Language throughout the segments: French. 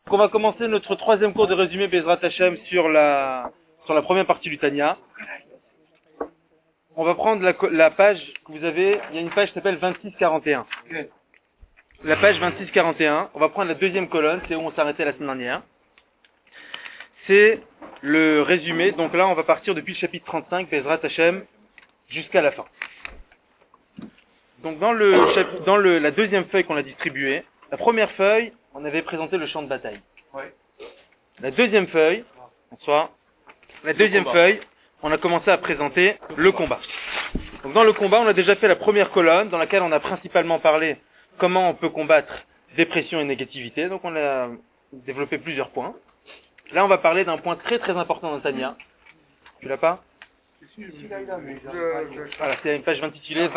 On va commencer notre troisième cours de résumé Bezrat Hashem sur la première partie du Tanya. On va prendre la page que vous avez, il y a une page qui s'appelle 2641. La page 2641, on va prendre la deuxième colonne, c'est où on s'arrêtait la semaine dernière. C'est le résumé, donc là on va partir depuis le chapitre 35, Bezrat Hashem, jusqu'à la fin. Donc dans la deuxième feuille qu'on a distribuée, la première feuille, on avait présenté le champ de bataille. Ouais. La deuxième feuille, on a commencé à présenter le combat. Donc dans le combat, on a déjà fait la première colonne, dans laquelle on a principalement parlé comment on peut combattre dépression et négativité. Donc on a développé plusieurs points. Là, on va parler d'un point très très important dans Tanya. Tu l'as pas? Voilà, c'est une page intitulée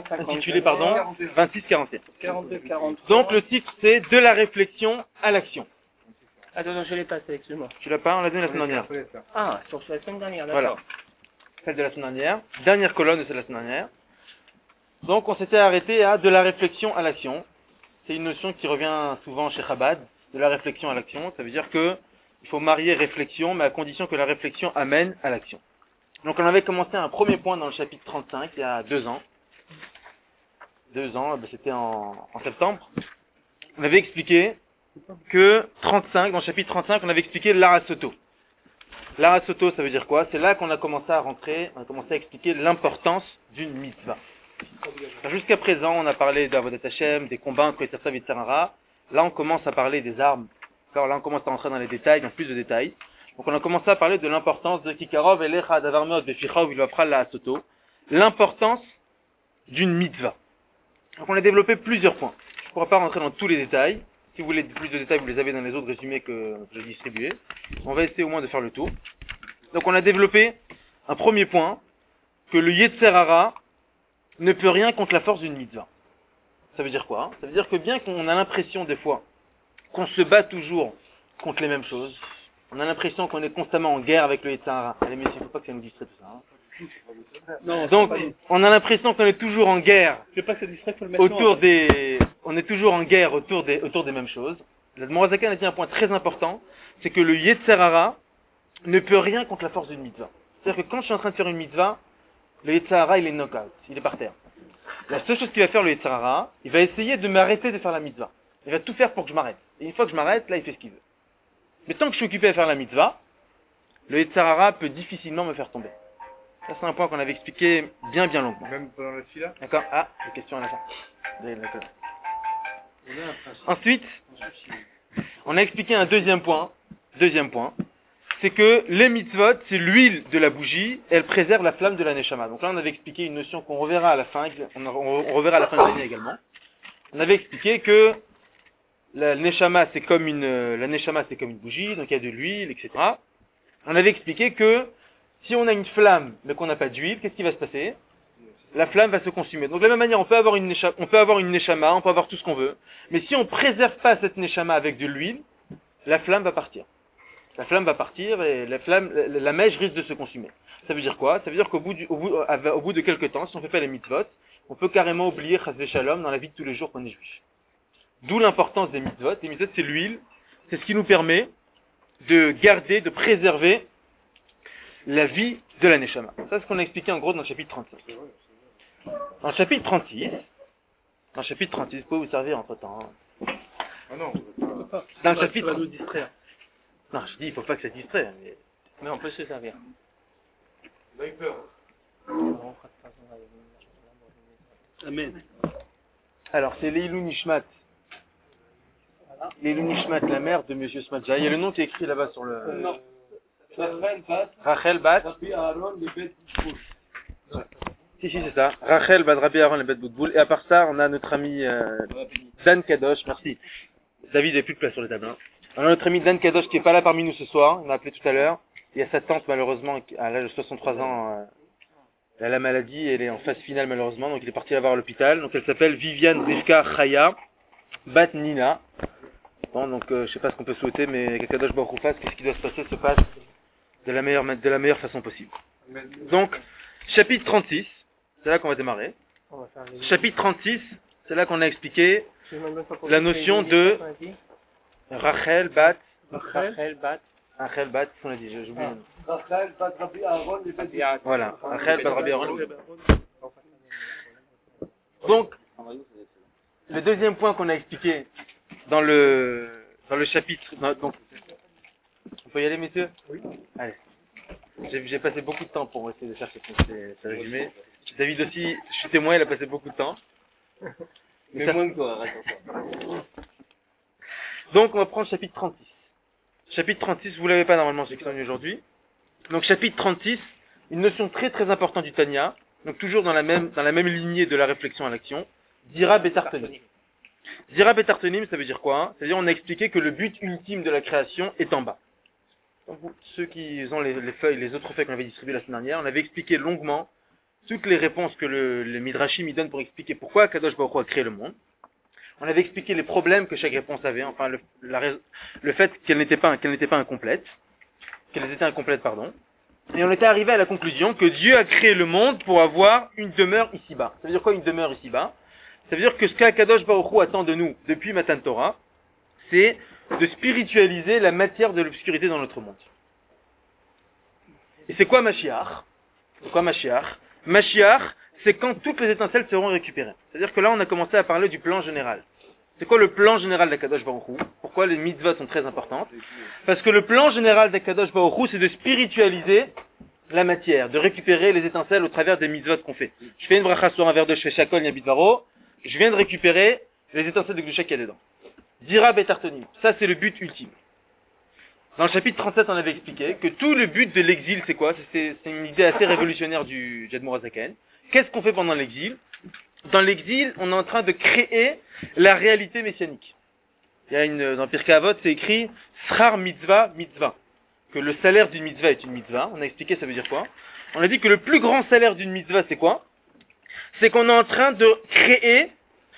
26-41. Donc le titre c'est de la réflexion à l'action. Attends, je l'ai pas, excuse-moi. Tu l'as pas? On l'a donné la semaine dernière. Ah, sur la semaine dernière, d'accord. Voilà. Celle de la semaine dernière. Dernière colonne de celle de la semaine dernière. Donc on s'était arrêté à de la réflexion à l'action. C'est une notion qui revient souvent chez Chabad. De la réflexion à l'action. Ça veut dire que il faut marier réflexion, mais à condition que la réflexion amène à l'action. Donc on avait commencé un premier point dans le chapitre 35 il y a 2 ans. 2 ans, c'était en septembre. On avait expliqué que 35, dans le chapitre 35, on avait expliqué l'arasoto. L'arasoto, ça veut dire quoi? C'est là qu'on a commencé à rentrer, on a commencé à expliquer l'importance d'une mitzvah. Jusqu'à présent, on a parlé d'Avodat Hashem, des combats entre Yitzhak et Tzarara. Là, on commence à parler des armes. Alors là, on commence à rentrer dans les détails, dans plus de détails. Donc on a commencé à parler de l'importance de Kikarov et Lecha Davarmeot Beficha ou Vilvafra la Soto, l'importance d'une mitzvah. Donc on a développé plusieurs points. Je ne pourrais pas rentrer dans tous les détails. Si vous voulez plus de détails, vous les avez dans les autres résumés que j'ai distribués. On va essayer au moins de faire le tour. Donc on a développé un premier point, que le Yetzer Hara ne peut rien contre la force d'une mitzvah. Ça veut dire quoi? Ça veut dire que bien qu'on a l'impression des fois qu'on se bat toujours contre les mêmes choses, on a l'impression qu'on est constamment en guerre avec le Yetzer Hara. Allez messieurs, il ne faut pas que ça nous distrait tout ça. Hein. Non, donc, on a l'impression qu'on est toujours en guerre on est toujours en guerre autour des mêmes choses. La Morazaka a dit un point très important, c'est que le Yetzer Hara ne peut rien contre la force d'une mitzvah. C'est-à-dire que quand je suis en train de faire une mitzvah, le Yetzer Hara, il est knock-out, il est par terre. La seule chose qu'il va faire le Yetzer Hara, il va essayer de m'arrêter de faire la mitzvah. Il va tout faire pour que je m'arrête. Et une fois que je m'arrête, là, il fait ce qu'il veut. Mais tant que je suis occupé à faire la mitzvah, le Yetzer Hara peut difficilement me faire tomber. Ça, c'est un point qu'on avait expliqué bien longuement. Même pendant la fila? D'accord. Ah, des questions à la fin. Ensuite, on a expliqué un deuxième point. C'est que les mitzvot, c'est l'huile de la bougie, et elle préserve la flamme de la neshama. Donc là, on avait expliqué une notion qu'on reverra à la fin, on reverra à la fin de l'année également. On avait expliqué que la neshama, c'est comme une bougie, donc il y a de l'huile, etc. On avait expliqué que si on a une flamme, mais qu'on n'a pas d'huile, qu'est-ce qui va se passer? La flamme va se consumer. Donc de la même manière, on peut avoir une neshama, on peut avoir tout ce qu'on veut, mais si on ne préserve pas cette neshama avec de l'huile, la flamme va partir. La flamme va partir et la mèche risque de se consumer. Ça veut dire quoi? Ça veut dire qu'au bout de quelques temps, si on ne fait pas les mitzvot, on peut carrément oublier Chas Shalom dans la vie de tous les jours qu'on est juif. D'où l'importance des mitzvot. Les mitzvot, c'est l'huile, c'est ce qui nous permet de garder, de préserver la vie de la neshama. Ça, c'est ce qu'on a expliqué en gros dans le chapitre 35. Dans le chapitre 36, vous pouvez vous servir entre temps. Hein. Ah non, dans le chapitre. Ça va nous distraire. Non, je dis, il ne faut pas que ça distrait. Mais on peut se servir. Amen. Alors, c'est Leilou Nishmat. Leilou Nishmat, la mère de Monsieur Smadja. Il y a le nom qui est écrit là-bas sur le. Non. Rachel Bat. Si, c'est ça. Rachel Bat Rabbi Aaron le Bet Boutboul. Et à part ça, on a notre ami Dan Kadosh. Merci. David n'a plus de place sur les tables. Hein. On a notre ami Dan Kadosh qui n'est pas là parmi nous ce soir. Il m'a appelé tout à l'heure. Il y a sa tante, malheureusement, à l'âge de 63 ans. Elle a la maladie. Elle est en phase finale, malheureusement. Donc il est parti la voir à l'hôpital. Donc elle s'appelle Viviane Rivka Chaya Bat Nina. Bon, donc je sais pas ce qu'on peut souhaiter, mais Kadosh Baruch Hu fasse, qu'est-ce qui doit se passe de la meilleure façon possible. Donc, chapitre 36, c'est là qu'on va démarrer. Chapitre 36, c'est là qu'on a expliqué la notion de Rachel bat. Rachel bat. Rachel bat, on l'a dit, j'oublie. Rachel bat Rabbi Aaron et bat Voilà, Rachel bat Rabbi Aaron. Donc, le deuxième point qu'on a expliqué dans le chapitre, donc, on peut y aller, messieurs? Oui. Allez. J'ai passé beaucoup de temps pour essayer de chercher ce résumé. David aussi, je suis témoin, il a passé beaucoup de temps. Mais moins que toi, arrête. Donc, on va prendre chapitre 36. Chapitre 36, vous l'avez pas normalement, ceux qui sont venus aujourd'hui. Donc, chapitre 36, une notion très très importante du Tanya, donc toujours dans la même lignée de la réflexion à l'action, Dira Betartonim. Dira Betartonim, ça veut dire quoi, hein? C'est-à-dire, on a expliqué que le but ultime de la création est en bas. Donc, ceux qui ont les feuilles, les autres feuilles qu'on avait distribuées la semaine dernière, on avait expliqué longuement toutes les réponses que les Midrashim y donnent pour expliquer pourquoi Kadosh Baruch Hu a créé le monde. On avait expliqué les problèmes que chaque réponse avait, enfin le fait qu'elle n'était pas incomplète, qu'elles étaient incomplètes, pardon. Et on était arrivé à la conclusion que Dieu a créé le monde pour avoir une demeure ici-bas. Ça veut dire quoi une demeure ici-bas? Ça veut dire que ce qu'Akadosh Baruch Hu attend de nous depuis Matan Torah, c'est de spiritualiser la matière de l'obscurité dans notre monde. Et c'est quoi Mashiach? Mashiach, c'est quand toutes les étincelles seront récupérées. C'est-à-dire que là, on a commencé à parler du plan général. C'est quoi le plan général d'Akadosh Baruch Hu? Pourquoi les mitzvahs sont très importantes? Parce que le plan général d'Akadosh Baruch Hu, c'est de spiritualiser la matière, de récupérer les étincelles au travers des mitzvahs qu'on fait. Je fais une bracha sur un verre d'eau, je fais shakol yabitvaro, je viens de récupérer les étincelles de Gdusha qu'il y a dedans. Dira betartonim. Ça, c'est le but ultime. Dans le chapitre 37, on avait expliqué que tout le but de l'exil, c'est quoi? C'est une idée assez révolutionnaire du Admor HaZaken. Qu'est-ce qu'on fait pendant l'exil? Dans l'exil, on est en train de créer la réalité messianique. Il y a dans Pirkei Avot, c'est écrit Schar mitzvah mitzvah. Que le salaire d'une mitzvah est une mitzvah. On a expliqué ça veut dire quoi? On a dit que le plus grand salaire d'une mitzvah, c'est quoi? C'est qu'on est en train de créer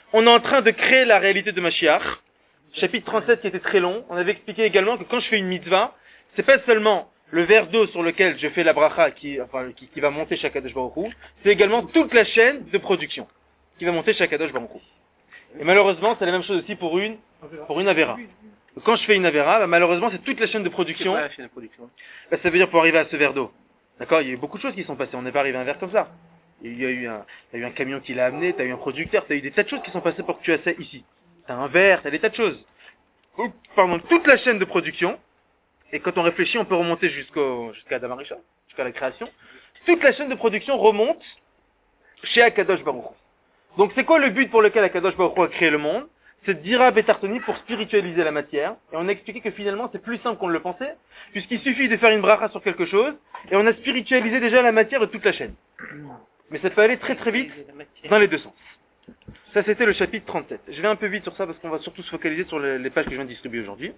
la réalité de Mashiach. Chapitre 37 qui était très long, on avait expliqué également que quand je fais une mitzvah, c'est pas seulement le verre d'eau sur lequel je fais la bracha qui va monter chez Akadosh Baruch Hu, c'est également toute la chaîne de production qui va monter chez Akadosh Baruch Hu. Et malheureusement, c'est la même chose aussi pour une Avera. Quand je fais une Avera, malheureusement, c'est toute la chaîne de production. C'est quoi la chaîne de production? Ça veut dire pour arriver à ce verre d'eau. D'accord? Il y a eu beaucoup de choses qui sont passées, on n'est pas arrivé à un verre comme ça. Il y a eu un camion qui l'a amené, tu as eu un producteur, tu as eu des tas de choses qui sont passées pour que tu aies ça ici. T'as un verre, t'as des tas de choses. Pardon, toute la chaîne de production, et quand on réfléchit, on peut remonter jusqu'à Adam Arishon, jusqu'à la création. Toute la chaîne de production remonte chez Akadosh Baruch Hu. Donc c'est quoi le but pour lequel Akadosh Baruch Hu a créé le monde? C'est Dira Betartoni pour spiritualiser la matière. Et on a expliqué que finalement c'est plus simple qu'on ne le pensait, puisqu'il suffit de faire une bracha sur quelque chose, et on a spiritualisé déjà la matière de toute la chaîne. Mais ça peut aller très très vite dans les deux sens. Ça, c'était le chapitre 37. Je vais un peu vite sur ça parce qu'on va surtout se focaliser sur les pages que je viens de distribuer aujourd'hui.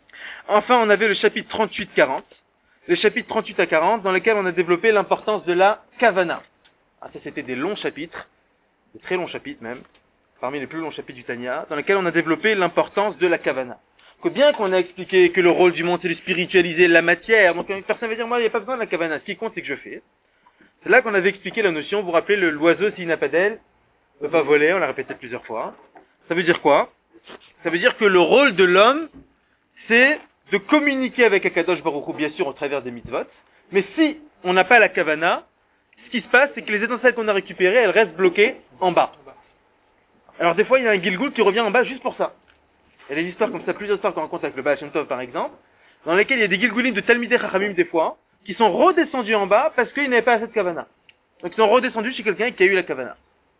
Enfin, on avait le chapitre 38-40. Le chapitre 38 à 40 dans lequel on a développé l'importance de la kavana. Ah, ça, c'était des longs chapitres, des très longs chapitres même, parmi les plus longs chapitres du Tanya, dans lesquels on a développé l'importance de la kavana. Que bien qu'on a expliqué que le rôle du monde, c'est de spiritualiser la matière, donc personne va dire, moi, il n'y a pas besoin de la kavana. Ce qui compte, c'est que je fais. C'est là qu'on avait expliqué la notion, vous vous rappelez, l'oiseau, s'il n'a pas d'aile, ne peut pas voler, on l'a répété plusieurs fois. Ça veut dire quoi? Ça veut dire que le rôle de l'homme, c'est de communiquer avec Akadosh Baruch Hu, bien sûr, au travers des mitzvot. Mais si on n'a pas la kavana, ce qui se passe, c'est que les étincelles qu'on a récupérées, elles restent bloquées en bas. Alors des fois, il y a un Gilgul qui revient en bas juste pour ça. Il y a des histoires comme ça, plusieurs histoires qu'on rencontre avec le Baal Shem Tov, par exemple, dans lesquelles il y a des Gilgulim de Talmidei Chachamim, des fois, qui sont redescendus en bas parce qu'ils n'avaient pas assez de kavana. Donc ils sont redescendus chez quelqu'un qui a eu la kavana.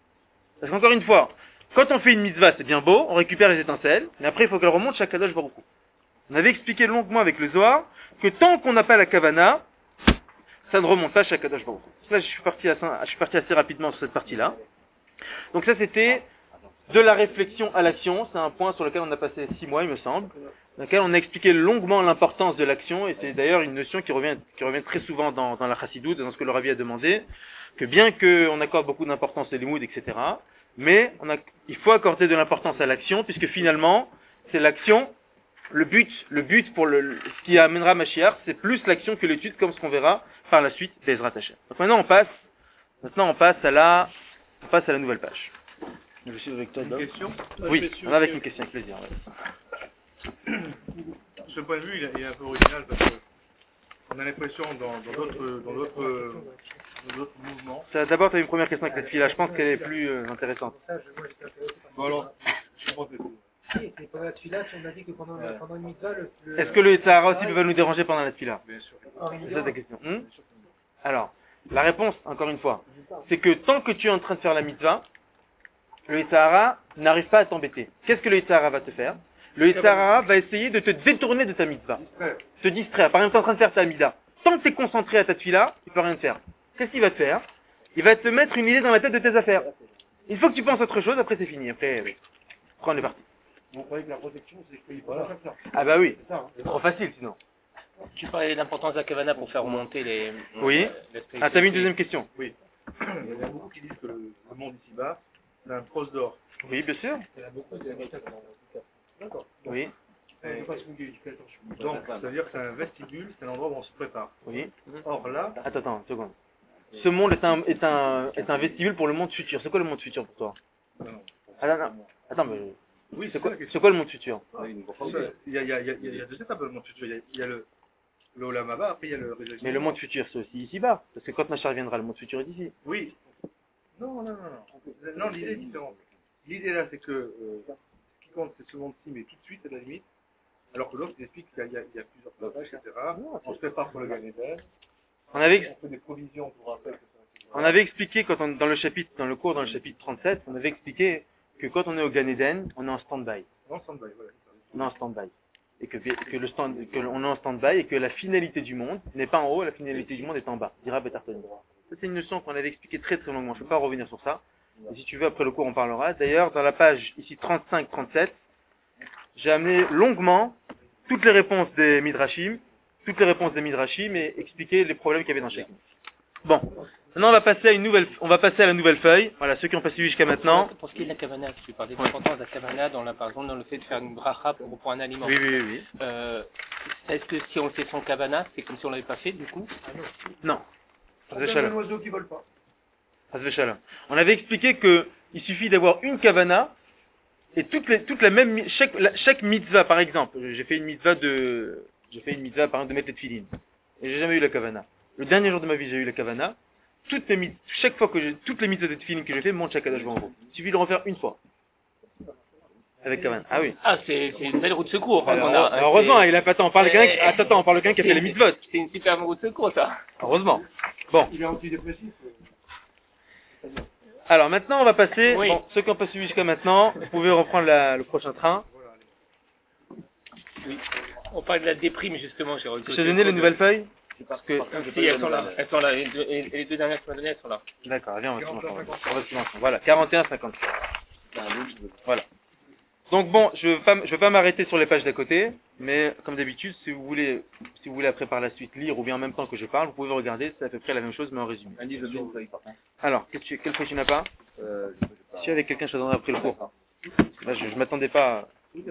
Parce qu'encore une fois, quand on fait une mitzvah, c'est bien beau, on récupère les étincelles, mais après il faut qu'elle remonte chez Akadosh Baruch Hu. On avait expliqué longuement avec le Zohar que tant qu'on n'a pas la kavana, ça ne remonte pas chez Akadosh Baruch Hu. Là, je suis parti assez rapidement sur cette partie-là. Donc ça, c'était de la réflexion à l'action. C'est un point sur lequel on a passé 6 mois, il me semble, dans lequel on a expliqué longuement l'importance de l'action, et c'est d'ailleurs une notion qui revient très souvent dans la Chassidoute, dans ce que le Rabbi a demandé, que bien qu'on accorde beaucoup d'importance aux limoud, etc., mais il faut accorder de l'importance à l'action, puisque finalement, c'est l'action, le but pour ce qui amènera Mashiach, c'est plus l'action que l'étude, comme ce qu'on verra par la suite d'Ezrat Hashem. Donc maintenant on passe à la nouvelle page. Je suis avec toi, Une question? Oui, on va avec une question, avec plaisir. Ouais. ce point de vue, il est un peu original parce que on a l'impression dans d'autres mouvements. D'abord, tu as une première question avec la fille là, je pense qu'elle est plus intéressante. Bon alors, je comprends plus. Pendant la tefila, on a dit que pendant une mitzvah, Est-ce que le Sahara aussi peut nous déranger pendant la tefila? Bien sûr. C'est ça ta question. Alors, la réponse, encore une fois, c'est que tant que tu es en train de faire la mitzvah, le Sahara n'arrive pas à t'embêter. Qu'est-ce que le Sahara va te faire? Le Sahara va essayer de te détourner de ta mitzvah. Te distraire. Par exemple, tu es en train de faire ta mida. Tant que tu es concentré à ta tefila, il ne peut rien te faire. Qu'est-ce qu'il va te faire? Il va te mettre une idée dans la tête de tes affaires. Il faut que tu penses à autre chose, après c'est fini. Après, oui. Prends les parties. Vous croyez que la protection, c'est qu'il faut pas faire ça. Ah bah oui. C'est ça, hein. C'est trop facile sinon. Tu parlais de l'importance de la kavana pour faire remonter les... Oui. Ah, t'as mis une deuxième question? Oui. Il y a beaucoup qui disent que le monde ici-bas, c'est un trosse d'or. Oui, bien sûr. D'accord. Oui. Donc, ça veut dire que c'est un vestibule, c'est un endroit où on se prépare. Oui. Or là, Attends, une seconde. Ce monde est un vestibule pour le monde futur. C'est quoi le monde futur pour toi? non. Attends, mais Oui, c'est quoi le monde futur? Il y a deux étapes dans le monde futur. Il y a le Olam Haba, après il y a le résurrection. Mais le monde futur, c'est aussi ici-bas. Parce que quand Machar viendra, le monde futur est ici. Oui. Non, l'idée est différente. L'idée là, c'est que ce qui compte, c'est ce monde-ci, mais tout de suite à la limite. Alors que l'autre, il explique qu'il y a plusieurs passages, etc. On se prépare pour le Gan Eden. On avait On fait des provisions pour après. On avait expliqué dans le cours dans le chapitre 37, on avait expliqué que quand on est au Gan Eden, on est en stand-by. Non, stand-by, voilà. On est en stand-by. Et que on est en stand-by et que la finalité du monde n'est pas en haut, la finalité du monde est en bas. Dira Betarton. Ça, c'est une notion qu'on avait expliquée très très longuement. Je ne peux pas revenir sur ça. Et si tu veux, après le cours, on parlera. D'ailleurs, dans la page ici 35-37, j'ai amené longuement toutes les réponses des Midrashim, et expliqué les problèmes qu'il y avait dans chacune. Bon. Maintenant, on va passer à la nouvelle feuille. Voilà, ceux qui ont pas suivi jusqu'à maintenant. Pour ce qui est de la kavana, tu parlais de l'importance de la kavana par exemple, dans le fait de faire une bracha pour un aliment. Oui. Est-ce que si on le fait sans kavana, c'est comme si on l'avait pas fait, du coup? Non. On donne un oiseau qui vole pas. On avait expliqué que il suffit d'avoir une kavana et chaque mitzvah, par exemple. J'ai fait une mitzvah par exemple de mettre les tefilines. Et j'ai jamais eu la kavana. Le dernier jour de ma vie, j'ai eu la kavana. Toutes les mitzvahs de tefilines que j'ai fait montent chaque Kadosh Baruch Hu. Il suffit de le refaire une fois. Avec kavana. Ah oui. Ah, c'est une belle roue de secours. Alors, heureusement, il a pas tant. On parle de quelqu'un qui a fait les mitzvot. C'est une super roue de secours, ça. Heureusement. Bon. Il est antidépressif. Alors maintenant, on va passer. Oui. Bon, ceux qui n'ont pas suivi jusqu'à maintenant, vous pouvez reprendre le prochain train. Oui. On parle de la déprime, justement. J'ai donné les nouvelles feuilles. Parce que si, elles sont là. Et les deux dernières que tu m'as données, elles sont là. D'accord, viens, on va suivre ensemble. Voilà, 41-53. Voilà. Donc bon, je vais pas m'arrêter sur les pages d'à côté, mais comme d'habitude, si vous voulez après par la suite lire ou bien en même temps que je parle, vous pouvez regarder, c'est à peu près la même chose, mais en résumé. Alors, quelle feuille tu n'as pas? Si avec quelqu'un, je te donnerai après le cours. Là, je m'attendais pas.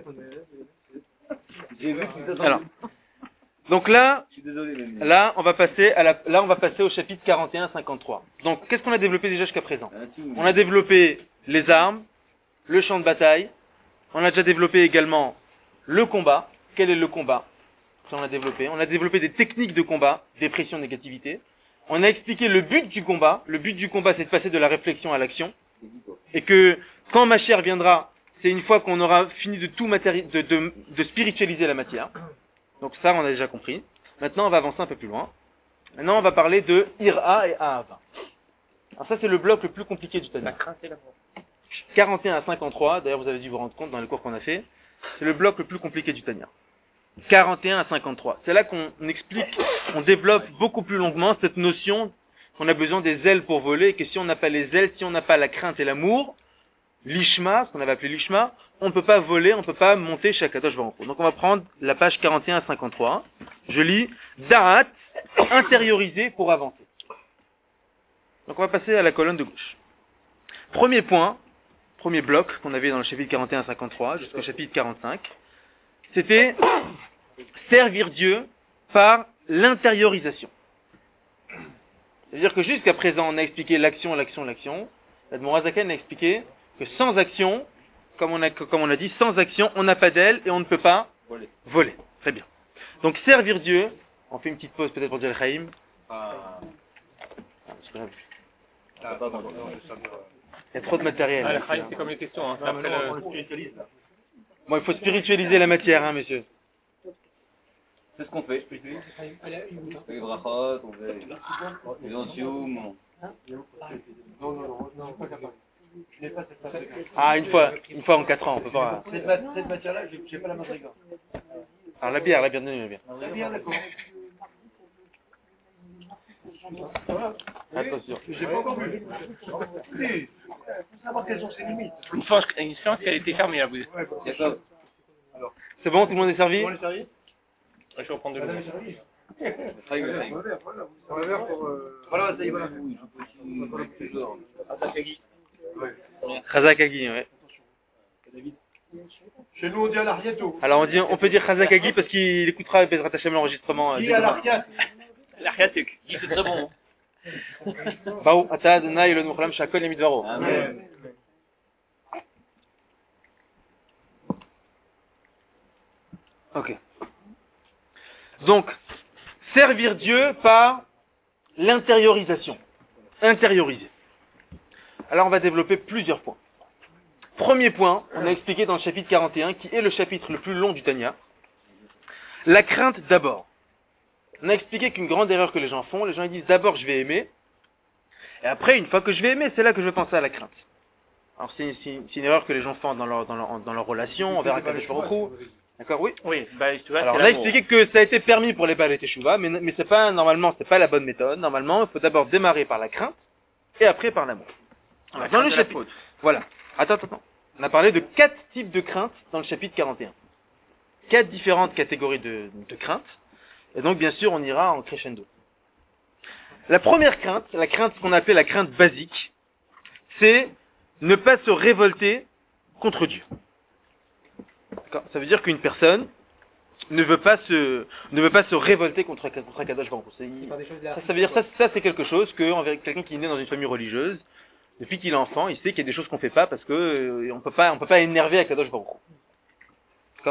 Alors. Donc là, on va passer au chapitre 41-53. Donc, qu'est-ce qu'on a développé déjà jusqu'à présent? On a développé les armes, le champ de bataille. On a déjà développé également le combat. Quel est le combat? Ça, on a développé des techniques de combat, dépression, négativité. On a expliqué le but du combat. Le but du combat, c'est de passer de la réflexion à l'action. Et que quand ma chair viendra, c'est une fois qu'on aura fini de tout de spiritualiser la matière. Donc ça, on a déjà compris. Maintenant, on va avancer un peu plus loin. Maintenant, on va parler de Ira et Ahava. Alors ça, c'est le bloc le plus compliqué du Tanya. 41 à 53, d'ailleurs, vous avez dû vous rendre compte dans les cours qu'on a fait. C'est le bloc le plus compliqué du Tanya. 41 à 53. C'est là qu'on explique, on développe beaucoup plus longuement cette notion qu'on a besoin des ailes pour voler, et que si on n'a pas les ailes, si on n'a pas la crainte et l'amour, l'ishma, ce qu'on avait appelé l'ishma, on ne peut pas voler, on ne peut pas monter chez Akadosh Baruch Hu. Donc on va prendre la page 41 à 53. Je lis Da'at, intérioriser pour avancer. Donc on va passer à la colonne de gauche. Premier point, premier bloc qu'on avait dans le chapitre 41 à 53 jusqu'au chapitre 45, c'était servir Dieu par l'intériorisation. C'est-à-dire que jusqu'à présent on a expliqué l'action. L'Admor Hazaken a expliqué que sans action, comme on a dit, sans action, on n'a pas d'aile et on ne peut pas voler. Très bien. Donc servir Dieu, on fait une petite pause peut-être pour dire le Chaim. Parce que là, il y a trop de matériel. Ah, le Chaim, c'est comme les questions. Hein. Après le... Bon, il faut spiritualiser la matière, hein, messieurs. C'est ce qu'on fait. On fait les brachot, on fait les entium. Non, pas capable. Je n'ai pas cette matière. Ah, une fois en 4 ans, on peut pas. Cette matière-là, j'ai pas la madriga. Alors la bière, donnez la bière. Très bien, d'accord. Attention. J'ai pas encore vu. Il faut savoir quelles sont ses limites. Une chance qu'elle était fermée, la bouille. D'accord. C'est bon, tout le monde est servi? Je vais reprendre de l'eau. Voilà, ça y va. Chazak Agi, ouais. Chez nous, on dit à l'ariato. Alors on peut dire Chazak Agi parce qu'il écoutera et Bezrat Hashem l'enregistrement. Qui à l'ariat? L'arrière, c'est C'est très bon. Baou, Ata Adonai Elonu Cholam Shakol Yemidvaro. Amen. Ok. Donc, servir Dieu par l'intériorisation. Intérioriser. Alors on va développer plusieurs points. Premier point, on a expliqué dans le chapitre 41, qui est le chapitre le plus long du Tanya, la crainte d'abord. On a expliqué qu'une grande erreur que les gens font, les gens ils disent d'abord je vais aimer, et après une fois que je vais aimer, c'est là que je vais penser à la crainte. Alors c'est une erreur que les gens font dans leur relation, envers Akadosh Baruch Hu. D'accord, oui. Oui, bah, tu vois, Alors on c'est a l'amour. expliqué que ça a été permis pour les Baalei Teshuvah, mais c'est pas la bonne méthode. Normalement, il faut d'abord démarrer par la crainte, et après par l'amour. La Dans crainte le de la chapitre, faute. voilà. Attends. On a parlé de 4 types de craintes dans le chapitre 41. 4 différentes catégories de craintes. Et donc, bien sûr, on ira en crescendo. La première crainte, la crainte qu'on appelle la crainte basique, c'est ne pas se révolter contre Dieu. D'accord ? Ça veut dire qu'une personne ne veut pas se révolter contre Akadosh Baruch Hu. Ça veut dire ça c'est quelque chose que envers quelqu'un qui est né dans une famille religieuse, depuis qu'il est enfant, il sait qu'il y a des choses qu'on fait pas parce que on peut pas énerver Akadosh Baruch Hu. D'accord ?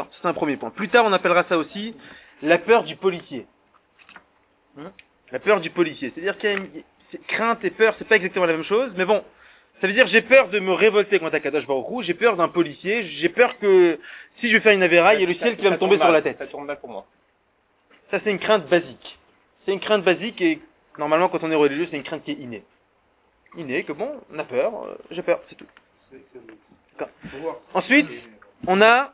C'est un premier point. Plus tard, on appellera ça aussi la peur du policier. La peur du policier. C'est-à-dire qu'il y a crainte et peur, c'est pas exactement la même chose, mais bon, ça veut dire j'ai peur de me révolter contre Akadosh Baruch Hu, j'ai peur d'un policier, j'ai peur que si je vais faire une avéra, il y a le ciel qui va me tomber sur la tête. Ça tourne mal pour moi. Ça c'est une crainte basique. C'est une crainte basique et normalement quand on est religieux, c'est une crainte qui est innée. Innée, que bon, on a peur, j'ai peur, c'est tout. D'accord. Ensuite, on a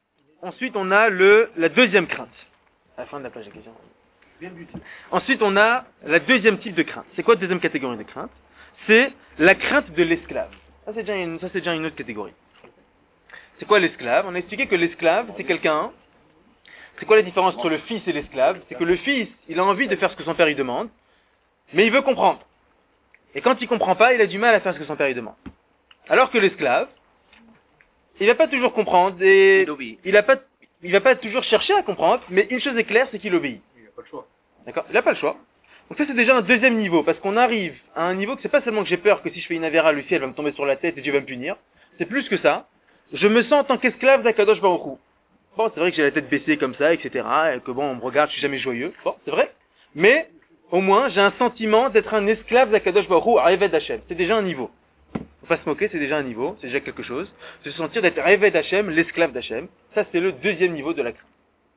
la deuxième crainte. À la fin de la page, la question. Ensuite, on a la deuxième type de crainte. C'est quoi la deuxième catégorie de crainte? C'est la crainte de l'esclave. Ça, c'est déjà une autre catégorie. C'est quoi l'esclave? On a expliqué que l'esclave, c'est quelqu'un... C'est quoi la différence entre le fils et l'esclave? C'est que le fils, il a envie de faire ce que son père lui demande, mais il veut comprendre. Et quand il comprend pas, il a du mal à faire ce que son père lui demande. Alors que l'esclave, il va pas toujours comprendre et il va pas toujours chercher à comprendre, mais une chose est claire, c'est qu'il obéit. Il n'a pas le choix. D'accord? Il n'a pas le choix. Donc ça c'est déjà un deuxième niveau, parce qu'on arrive à un niveau que c'est pas seulement que j'ai peur que si je fais une avéra, le ciel va me tomber sur la tête et Dieu va me punir. C'est plus que ça. Je me sens en tant qu'esclave d'Akadosh Baruch Hu. Bon, c'est vrai que j'ai la tête baissée comme ça, etc. Et que bon, on me regarde, je suis jamais joyeux. Bon, c'est vrai. Mais, au moins, j'ai un sentiment d'être un esclave d'Akadosh Baruch Hu, Eved Hashem. C'est déjà un niveau. Faut pas se moquer, c'est déjà un niveau, c'est déjà quelque chose. Se sentir d'être Eved Hashem, l'esclave d'Hashem. Ça c'est le deuxième niveau de la crainte.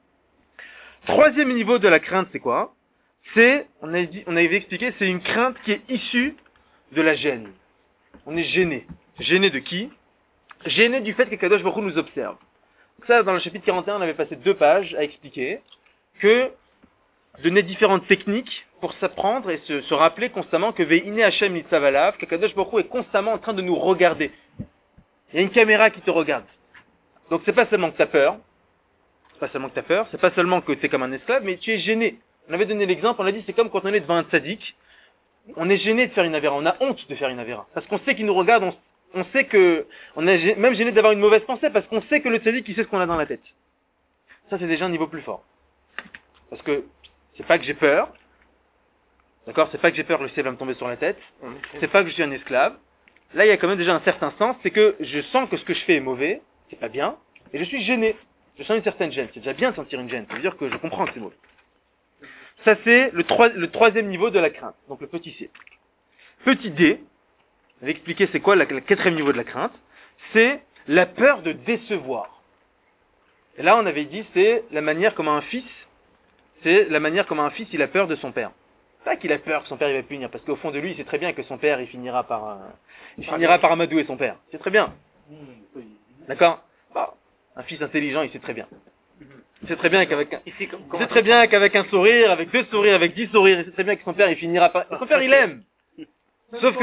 Troisième niveau de la crainte, c'est quoi? C'est, on avait expliqué, c'est une crainte qui est issue de la gêne. On est gêné. Gêné de qui? Gêné du fait que Kadosh Baruch Hu nous observe. Ça, dans le chapitre 41, on avait passé 2 pages à expliquer que donner différentes techniques pour s'apprendre et se rappeler constamment que Ve'ine Hashem Nitzavalav, que Kadosh Baruch Hu est constamment en train de nous regarder. Il y a une caméra qui te regarde. Donc c'est pas seulement que t'as peur, c'est pas seulement que t'es comme un esclave, mais tu es gêné. On avait donné l'exemple, on a dit c'est comme quand on est devant un tzaddik, on est gêné de faire une avéra, on a honte de faire une avéra. Parce qu'on sait qu'il nous regarde, on sait que, on est même gêné d'avoir une mauvaise pensée parce qu'on sait que le tzaddik, il sait ce qu'on a dans la tête. Ça c'est déjà un niveau plus fort. Parce que c'est pas que j'ai peur, d'accord, c'est pas que j'ai peur, le ciel va me tomber sur la tête, c'est pas que je suis un esclave. Là il y a quand même déjà un certain sens, c'est que je sens que ce que je fais est mauvais, c'est pas bien, et je suis gêné. Je sens une certaine gêne. C'est déjà bien de sentir une gêne. Ça veut dire que je comprends ces mots. Ça, c'est le troisième niveau de la crainte. Donc, le petit C. Petit D, on avait expliqué c'est quoi le quatrième niveau de la crainte. C'est la peur de décevoir. Et là, on avait dit, c'est la manière comme un fils, il a peur de son père. Pas qu'il a peur que son père il va punir, parce qu'au fond de lui, il sait très bien que son père, il finira par amadouer son père. C'est très bien. D'accord? Bon, un fils intelligent, il sait très bien. Il sait très bien qu'avec un sourire, avec 2 sourires, avec 10 sourires, il sait très bien que son père, il finira par... Son père, il aime. Sauf que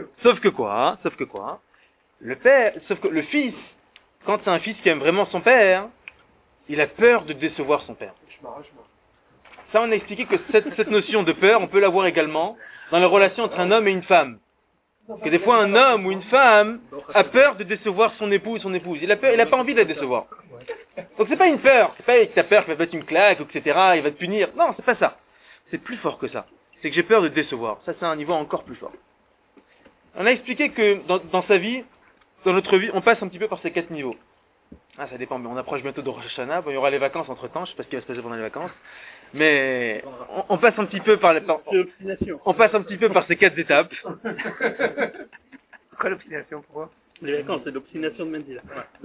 le fils, quand c'est un fils qui aime vraiment son père, il a peur de décevoir son père. Ça, on a expliqué que cette notion de peur, on peut l'avoir également dans la relation entre un homme et une femme. Que des fois, un homme ou une femme a peur de décevoir son époux ou son épouse. Il a pas envie de la décevoir. Donc c'est pas une peur. C'est pas que t'as peur qu'il va te mettre une claque, etc., il va te punir. Non, c'est pas ça. C'est plus fort que ça. C'est que j'ai peur de te décevoir. Ça, c'est un niveau encore plus fort. On a expliqué que dans sa vie, dans notre vie, on passe un petit peu par ces 4 niveaux. Ah, ça dépend, mais on approche bientôt de Rosh Hashanah. Bon, il y aura les vacances entre temps, je sais pas ce qui va se passer pendant les vacances. Mais, on passe un petit peu on passe un petit peu par ces 4 étapes. Pourquoi l'obstination? Pourquoi? Les vacances, c'est l'obstination de Mendy, là.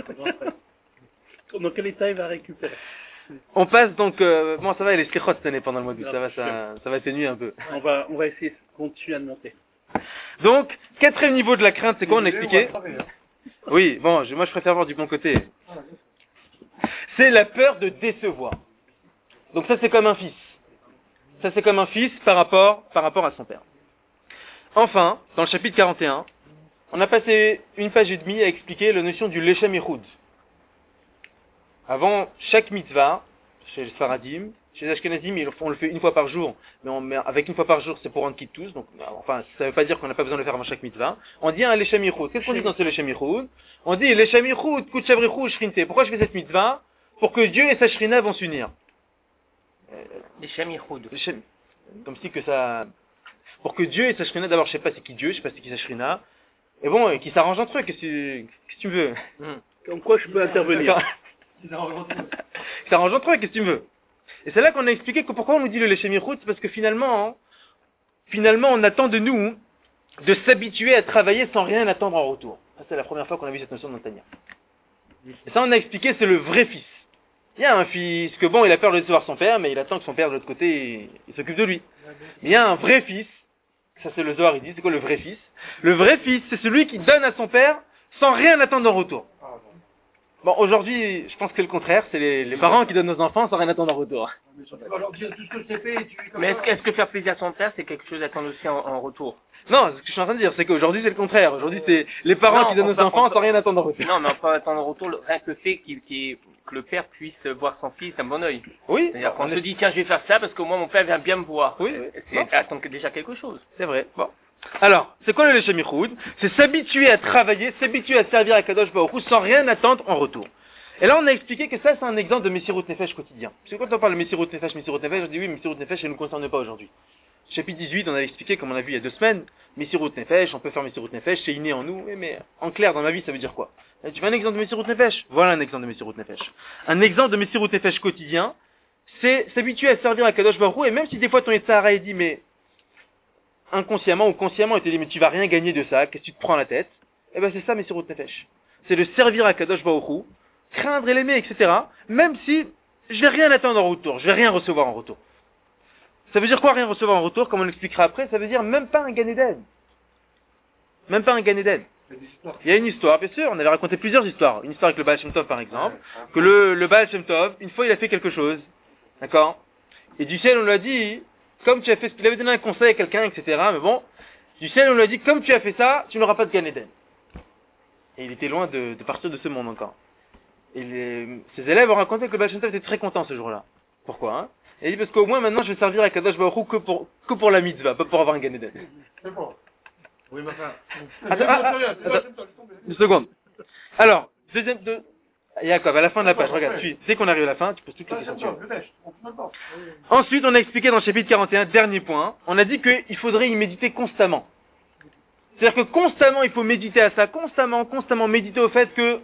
Dans quel état il va récupérer? On passe donc, bon, ça va, les slichot cette année pendant le mois d'août, ça va atténuer un peu. On va essayer de continuer à monter. Donc, 4e niveau de la crainte, c'est quoi, on a expliqué? Oui, bon, moi je préfère voir du bon côté. C'est la peur de décevoir. Donc ça c'est comme un fils. Ça c'est comme un fils par rapport à son père. Enfin, dans le chapitre 41, on a passé 1 page et demie à expliquer la notion du Leshem Yichud. Avant chaque mitzvah, chez les Sfaradim, chez les Ashkenazim, on le fait 1 fois par jour, mais avec 1 fois par jour, c'est pour rendre quitte tous, donc, enfin, ça veut pas dire qu'on n'a pas besoin de le faire avant chaque mitzvah. On dit un Leshem Yichud. Qu'est-ce qu'on dit dans ce Leshem Yichud? On dit Leshem Yichud, Kutchavrichu, Shrinte. Pourquoi je fais cette mitzvah? Pour que Dieu et sa Shrina vont s'unir. Leshem Yichud. Comme si que ça, pour que Dieu et sa Shrina, d'abord, je sais pas c'est qui Dieu, je sais pas c'est qui sa Shrina, et bon, qui s'arrangent entre eux, qu'est-ce que tu veux? Comme quoi je peux intervenir? Qui s'arrangent entre eux, qu'est-ce que tu veux? Et c'est là qu'on a expliqué que pourquoi on nous dit le Leshem Yichud, c'est parce que finalement, on attend de nous de s'habituer à travailler sans rien attendre en retour. Ça, c'est la première fois qu'on a vu cette notion dans Tanya. Et ça, on a expliqué, c'est le vrai fils. Il y a un fils que bon, il a peur de décevoir son père, mais il attend que son père de l'autre côté, il s'occupe de lui. Mais il y a un vrai fils, ça c'est le Zohar, il dit, c'est quoi le vrai fils? Le vrai fils, c'est celui qui donne à son père sans rien attendre en retour. Bon, aujourd'hui, je pense que le contraire, c'est les parents qui donnent aux enfants sans rien attendre en retour. Mais est-ce que faire plaisir à son père, c'est quelque chose à attendre aussi en retour? Non, ce que je suis en train de dire, c'est qu'aujourd'hui c'est le contraire. Aujourd'hui c'est les parents qui donnent aux enfants sans rien attendre en retour. Non, mais on peut attendre en retour rien que le fait que le père puisse voir son fils d'un bon oeil. Oui. C'est-à-dire qu'on se dit, tiens, je vais faire ça parce qu'au moins mon père vient bien me voir. Oui. C'est attendre déjà quelque chose. C'est vrai. Bon. Alors, c'est quoi le Leshem Yichud? C'est s'habituer à travailler, s'habituer à servir à Kadosh Baruch Hu sans rien attendre en retour. Et là, on a expliqué que ça, c'est un exemple de Messirut Nefesh quotidien. Parce que quand on parle de Messirut Nefesh, on dit oui, Messirut Nefesh, ça ne nous concerne pas aujourd'hui. Chapitre 18, on avait expliqué, comme on a vu il y a 2 semaines, Messirut Nefesh, on peut faire Messirut Nefesh, c'est inné en nous, mais en clair, dans ma vie, ça veut dire quoi? Tu veux un exemple de Messirut Nefesh? Voilà un exemple de Messirut Nefesh. Un exemple de Messirut Nefesh quotidien, c'est s'habituer à servir à Kadosh Baruch Hu, et même si des fois ton Yetzirah dit, mais inconsciemment ou consciemment, il te dit, mais tu vas rien gagner de ça, qu'est-ce que tu te prends la tête? Eh ben c'est ça Messirut Nefesh. C'est de servir à Kadosh Baruch Hu, craindre et l'aimer, etc. Même si je vais rien attendre en retour, je vais rien recevoir en retour. Ça veut dire quoi rien recevoir en retour, comme on l'expliquera après? Ça veut dire même pas un Gan Eden. Même pas un Gan Eden. Il y a une histoire, bien sûr, on avait raconté plusieurs histoires. Une histoire avec le Baal Shem Tov par exemple, que le Baal Shem Tov, une fois il a fait quelque chose, d'accord? Et du ciel on lui a dit, comme tu as fait, il avait donné un conseil à quelqu'un, etc. Mais bon, du ciel on lui a dit, comme tu as fait ça, tu n'auras pas de Gan Eden. Et il était loin de partir de ce monde encore. Et ses élèves ont raconté que le Baal Shem Tov était très content ce jour-là. Pourquoi hein? Et il dit parce qu'au moins maintenant je vais servir à Kadosh Baruch Hu que pour la mitzvah, pas pour avoir un Gan Eden. C'est bon. Oui, ma fin. Attends, une seconde. Alors, deuxième de Yaakov, à la fin de la page, regarde, dès qu'on arrive à la fin, tu poses toutes les questions. Ensuite, on a expliqué dans le chapitre 41, dernier point, on a dit qu'il faudrait y méditer constamment. C'est-à-dire que constamment, il faut méditer à ça, constamment méditer au fait que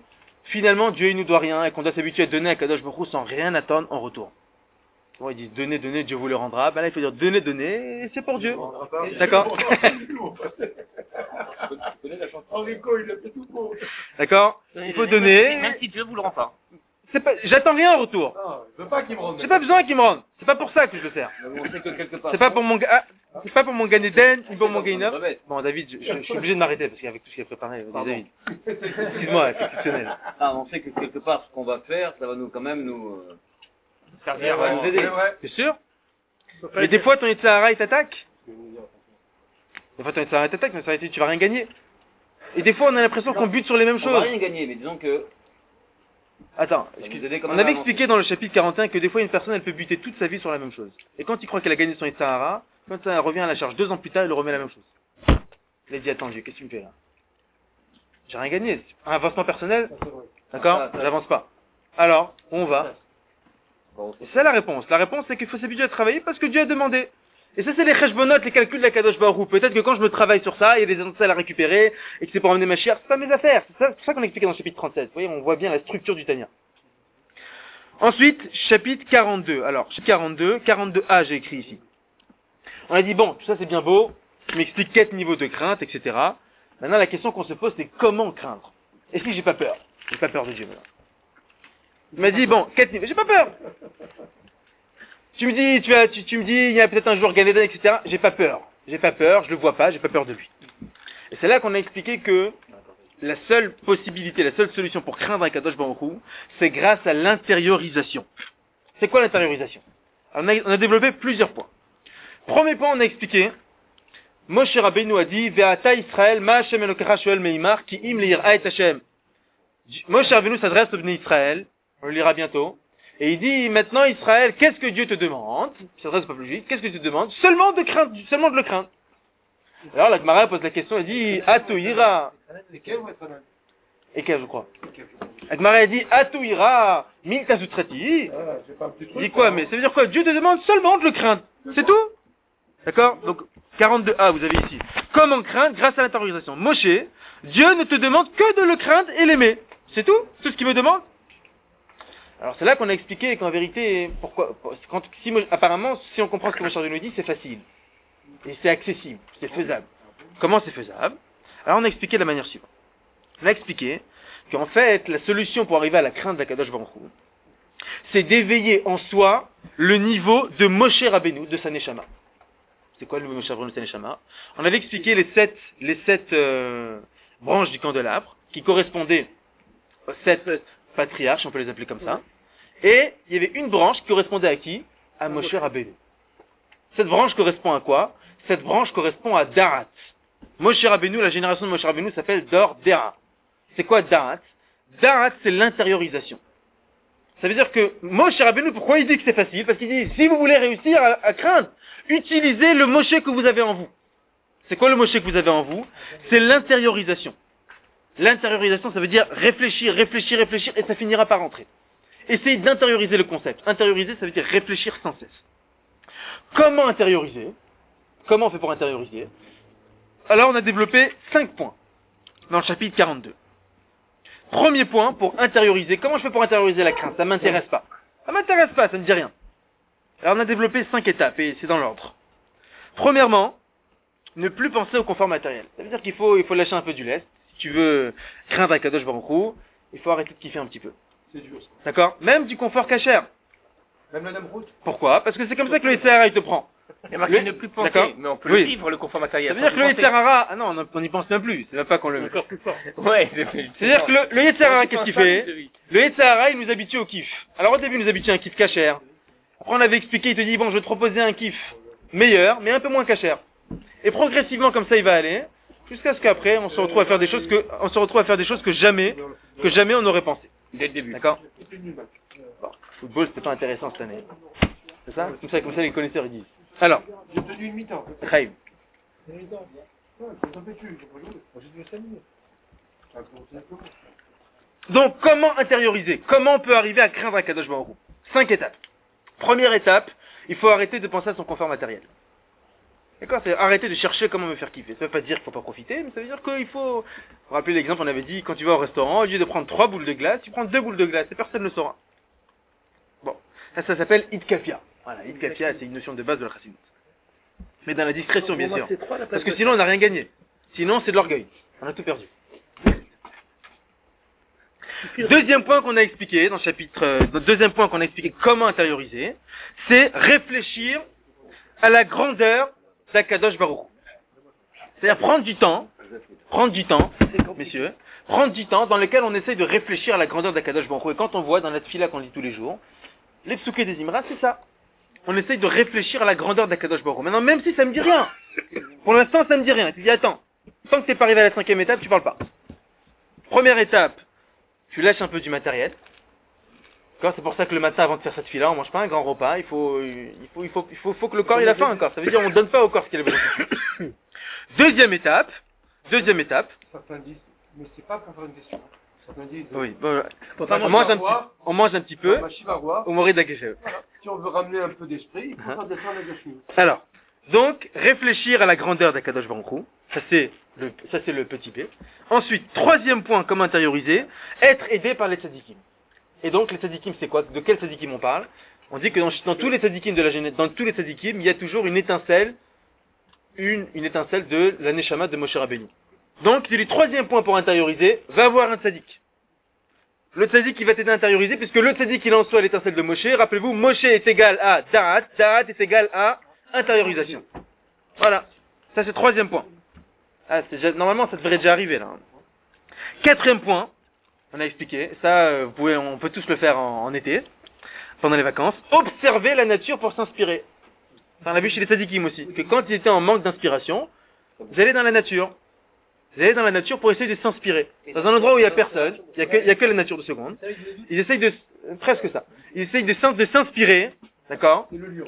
finalement Dieu il nous doit rien et qu'on doit s'habituer à donner à Kadosh Baruch Hu sans rien attendre en retour. Bon, il dit donnez, donnez, Dieu vous le rendra. Ben là il faut dire donnez, donnez, et c'est pour Dieu. D'accord? Enrico, il a fait tout pour. D'accord? Il faut donner. Même si Dieu vous le rend pas. C'est pas, j'attends rien en retour. Non, je veux pas qu'il me rende. J'ai pas besoin qu'il me rende. C'est pas pour ça que je le sers. Mais on sait que quelque part. C'est pas pour mon c'est pas pour mon Gan Eden, ni pour mon Gain Up. Rebelle. Bon, David, je suis obligé de m'arrêter parce qu'avec tout ce qui est préparé, David. Excuse-moi, c'est exceptionnel. Ah, on sait que quelque part, ce qu'on va faire, ça va nous, quand même, nous Servir, ça va nous aider. C'est sûr? Mais des fois, ton Yitzhara, il t'attaque. Des fois, ton Yitzhara, il t'attaque, mais ça va être, tu vas rien gagner. Et des fois, on a l'impression qu'on bute sur les mêmes On va choses. rien gagner, mais disons que Attends, ça va nous aider quand on même à avait avancer. expliqué dans le chapitre 41 que des fois, une personne, elle peut buter toute sa vie sur la même chose. Et quand il croit qu'elle a gagné son Yitzhara, quand ça revient à la charge 2 ans plus tard, il le remet la même chose. Il a dit, attends, Dieu, qu'est-ce que tu me fais là? J'ai rien gagné. Un avancement personnel, d'accord? J'avance pas. Alors, on va. Et c'est la réponse. La réponse, c'est qu'il faut s'habituer à travailler parce que Dieu a demandé. Et ça, c'est les cheshbonot, les calculs de la Kadosh Baruch Hu. Peut-être que quand je me travaille sur ça, il y a des essentiels à récupérer, et que c'est pour emmener ma chère, c'est pas mes affaires. C'est pour ça qu'on expliqué dans le chapitre 37. Vous voyez, on voit bien la structure du Tanya. Ensuite, chapitre 42. Alors, chapitre 42a, j'ai écrit ici. On a dit, bon, tout ça c'est bien beau, tu m'expliques quel niveau de crainte, etc. Maintenant, la question qu'on se pose, c'est comment craindre? Est-ce que j'ai pas peur? J'ai pas peur de Dieu, maintenant. Il m'a dit, bon, quel niveau? J'ai pas peur. Tu me dis, tu me dis, il y a peut-être un jour Gan Eden, etc. J'ai pas peur. J'ai pas peur, je le vois pas, j'ai pas peur de lui. Et c'est là qu'on a expliqué que la seule possibilité, la seule solution pour craindre un Kadosh Baruch Hu, c'est grâce à l'intériorisation. C'est quoi l'intériorisation? Alors, on a développé plusieurs points. Premier point, on a expliqué, Moshe Rabbeinu a dit, Ve'ata Israël, ma Hashem Elokecha shoel meimar, ki im le'yir'a et Hashem. Moshe Rabbeinu s'adresse au Bnei Israël, on le lira bientôt, et il dit, maintenant Israël, qu'est-ce que Dieu te demande? Il s'adresse au peuple juif, qu'est-ce que Dieu te demande? Seulement de craindre, seulement de le craindre. Alors la Gemara pose la question, elle dit, Atu ira. C'est quel ou être Et quel, je crois. La Gemara a dit, Atu ira, min tasutrati. j'ai pas un petit Il truc. dit quoi? Mais ça veut dire quoi? Dieu te demande seulement de le craindre. C'est tout? D'accord? Donc, 42a, vous avez ici. Comment craindre grâce à l'intériorisation? Moshe, Dieu ne te demande que de le craindre et l'aimer. C'est tout? C'est tout ce qu'il me demande? Alors c'est là qu'on a expliqué qu'en vérité, pourquoi, apparemment, si on comprend ce que Moshe nous dit, c'est facile. Et c'est accessible, c'est faisable. Comment c'est faisable? Alors on a expliqué de la manière suivante. On a expliqué qu'en fait, la solution pour arriver à la crainte d'Akadosh Baruch Hu, c'est d'éveiller en soi le niveau de Moshe Rabbeinu, de sa Neshama. C'est quoi le niveau de Moshe Rabbeinu de sa Neshama? On avait expliqué les sept branches du candélabre, qui correspondaient aux 7 patriarches, on peut les appeler comme ça. Et il y avait une branche qui correspondait à qui? À Moshe Rabbeinu. Cette branche correspond à quoi? Cette branche correspond à Darat. Moshe Rabbeinu, la génération de Moshe Rabbeinu s'appelle Dor Dera. C'est quoi Darat? Darat, c'est l'intériorisation. Ça veut dire que Moshe Rabbeinu, pourquoi il dit que c'est facile? Parce qu'il dit, si vous voulez réussir à craindre, utilisez le Moshe que vous avez en vous. C'est quoi le Moshe que vous avez en vous? C'est l'intériorisation. L'intériorisation, ça veut dire réfléchir, réfléchir, réfléchir, et ça finira par rentrer. Essayez d'intérioriser le concept. Intérioriser, ça veut dire réfléchir sans cesse. Comment intérioriser? Comment on fait pour intérioriser? Alors, on a développé 5 points dans le chapitre 42. Premier point, pour intérioriser. Comment je fais pour intérioriser la crainte? Ça m'intéresse pas. Ça m'intéresse pas, ça ne dit rien. Alors, on a développé 5 étapes, et c'est dans l'ordre. Premièrement, ne plus penser au confort matériel. Ça veut dire qu'il faut lâcher un peu du lest. Si tu veux craindre Akadosh Baruch Hu, il faut arrêter de kiffer un petit peu. C'est dur, ça. D'accord? Même du confort cachère. Même la dame rouge. Pourquoi? Parce que c'est comme ça que le Yitzhara, il te prend. Il y a marqué Le- ne plus penser, D'accord. mais on peut Oui. le vivre, le confort matériel. Ça veut dire que le Yitzhara, ah non, on n'y pense même plus. C'est même pas qu'on le met. Encore plus fort. Ouais. C'est-à-dire que le Yitzhara, qu'est-ce qu'il fait? Le Yitzhara, il nous habitue au kiff. Alors au début, il nous habitue à un kiff cachère. Après, on avait expliqué, il te dit, bon, je vais te proposer un kiff meilleur, mais un peu moins cachère. Et progressivement, comme ça, il va aller, jusqu'à ce qu'après, on se retrouve à faire des choses que jamais on n'aurait pensé. Dès le début. D'accord? Bon, football, c'était pas intéressant cette année. C'est ça? Comme ça, les connaisseurs, ils disent. Alors, J'ai tenu une mi-temps. Chaim. Ouais, je t'en fais plus, j'ai pas joué. Moi, j'ai joué 5 minutes. Ça a commencé comment? Donc, comment intérioriser? Comment on peut arriver à craindre un Kadosh Baruch Hu? 5 étapes. Première étape, il faut arrêter de penser à son confort matériel. D'accord? C'est arrêter de chercher comment me faire kiffer. Ça veut pas dire qu'il faut pas profiter, mais ça veut dire qu'il faut... Vous rappelez l'exemple, on avait dit, quand tu vas au restaurant, au lieu de prendre 3 boules de glace, tu prends 2 boules de glace et personne ne le saura. Bon. Ça s'appelle itkafia. Voilà, itkafia, c'est une notion de base de la chassidut. Mais dans la discrétion, bien sûr. Parce que sinon, on n'a rien gagné. Sinon, c'est de l'orgueil. On a tout perdu. Deuxième point qu'on a expliqué dans le chapitre, deuxième point qu'on a expliqué comment intérioriser, c'est réfléchir à la grandeur d'Akadosh Baruch Hu. C'est-à-dire prendre du temps, messieurs, prendre du temps dans lequel on essaye de réfléchir à la grandeur d'Akadosh Baruch Hu. Et quand on voit dans la tefila qu'on lit tous les jours, les psuké des Imra, c'est ça. On essaye de réfléchir à la grandeur d'Akadosh Baruch Hu. Maintenant, même si ça me dit rien, pour l'instant ça me dit rien, tu dis attends, tant que t'es pas arrivé à la 5e étape, tu parles pas. Première étape, tu lâches un peu du matériel. C'est pour ça que le matin, avant de faire cette fila, on mange pas un grand repas. Il faut que le corps il a faim encore. Ça veut dire on donne pas au corps ce qu'il a besoin. Deuxième étape. Certains disent, mais c'est pas pour faire une question. Certains disent, oui, bon, on mange un petit peu. Au mori d'Ageshev. Si on veut ramener un peu d'esprit, il faut faire descendre la gâchis. Alors, donc, réfléchir à la grandeur d'Akadosh Baruch Hu. Ça c'est le petit B. Ensuite, troisième point, comment intérioriser, être aidé par les tzadikim. Et donc, les tzadikim, c'est quoi? De quels tzadikim on parle? On dit que dans tous les tzadikim dans tous les tzadikim, il y a toujours une étincelle de la neshama de Moshe Rabbeinu. Donc, il dit, troisième point pour intérioriser, va voir un tzadik. Le tzadik, il va t'aider à intérioriser, puisque le tzadik, il en soit l'étincelle de Moshe. Rappelez-vous, Moshe est égal à Da'at, Da'at est égal à intériorisation. Voilà. Ça, c'est le troisième point. Normalement, ça devrait déjà arriver, là. Quatrième point, on a expliqué, ça, on peut tous le faire en été, pendant les vacances. Observer la nature pour s'inspirer. On l'a vu chez les tzadikim aussi, que quand ils étaient en manque d'inspiration, vous allez dans la nature. Vous allez dans la nature pour essayer de s'inspirer. Dans un endroit où il n'y a personne, il n'y a que la nature de seconde. Ils essayent presque ça. Ils essayent de s'inspirer. D'accord?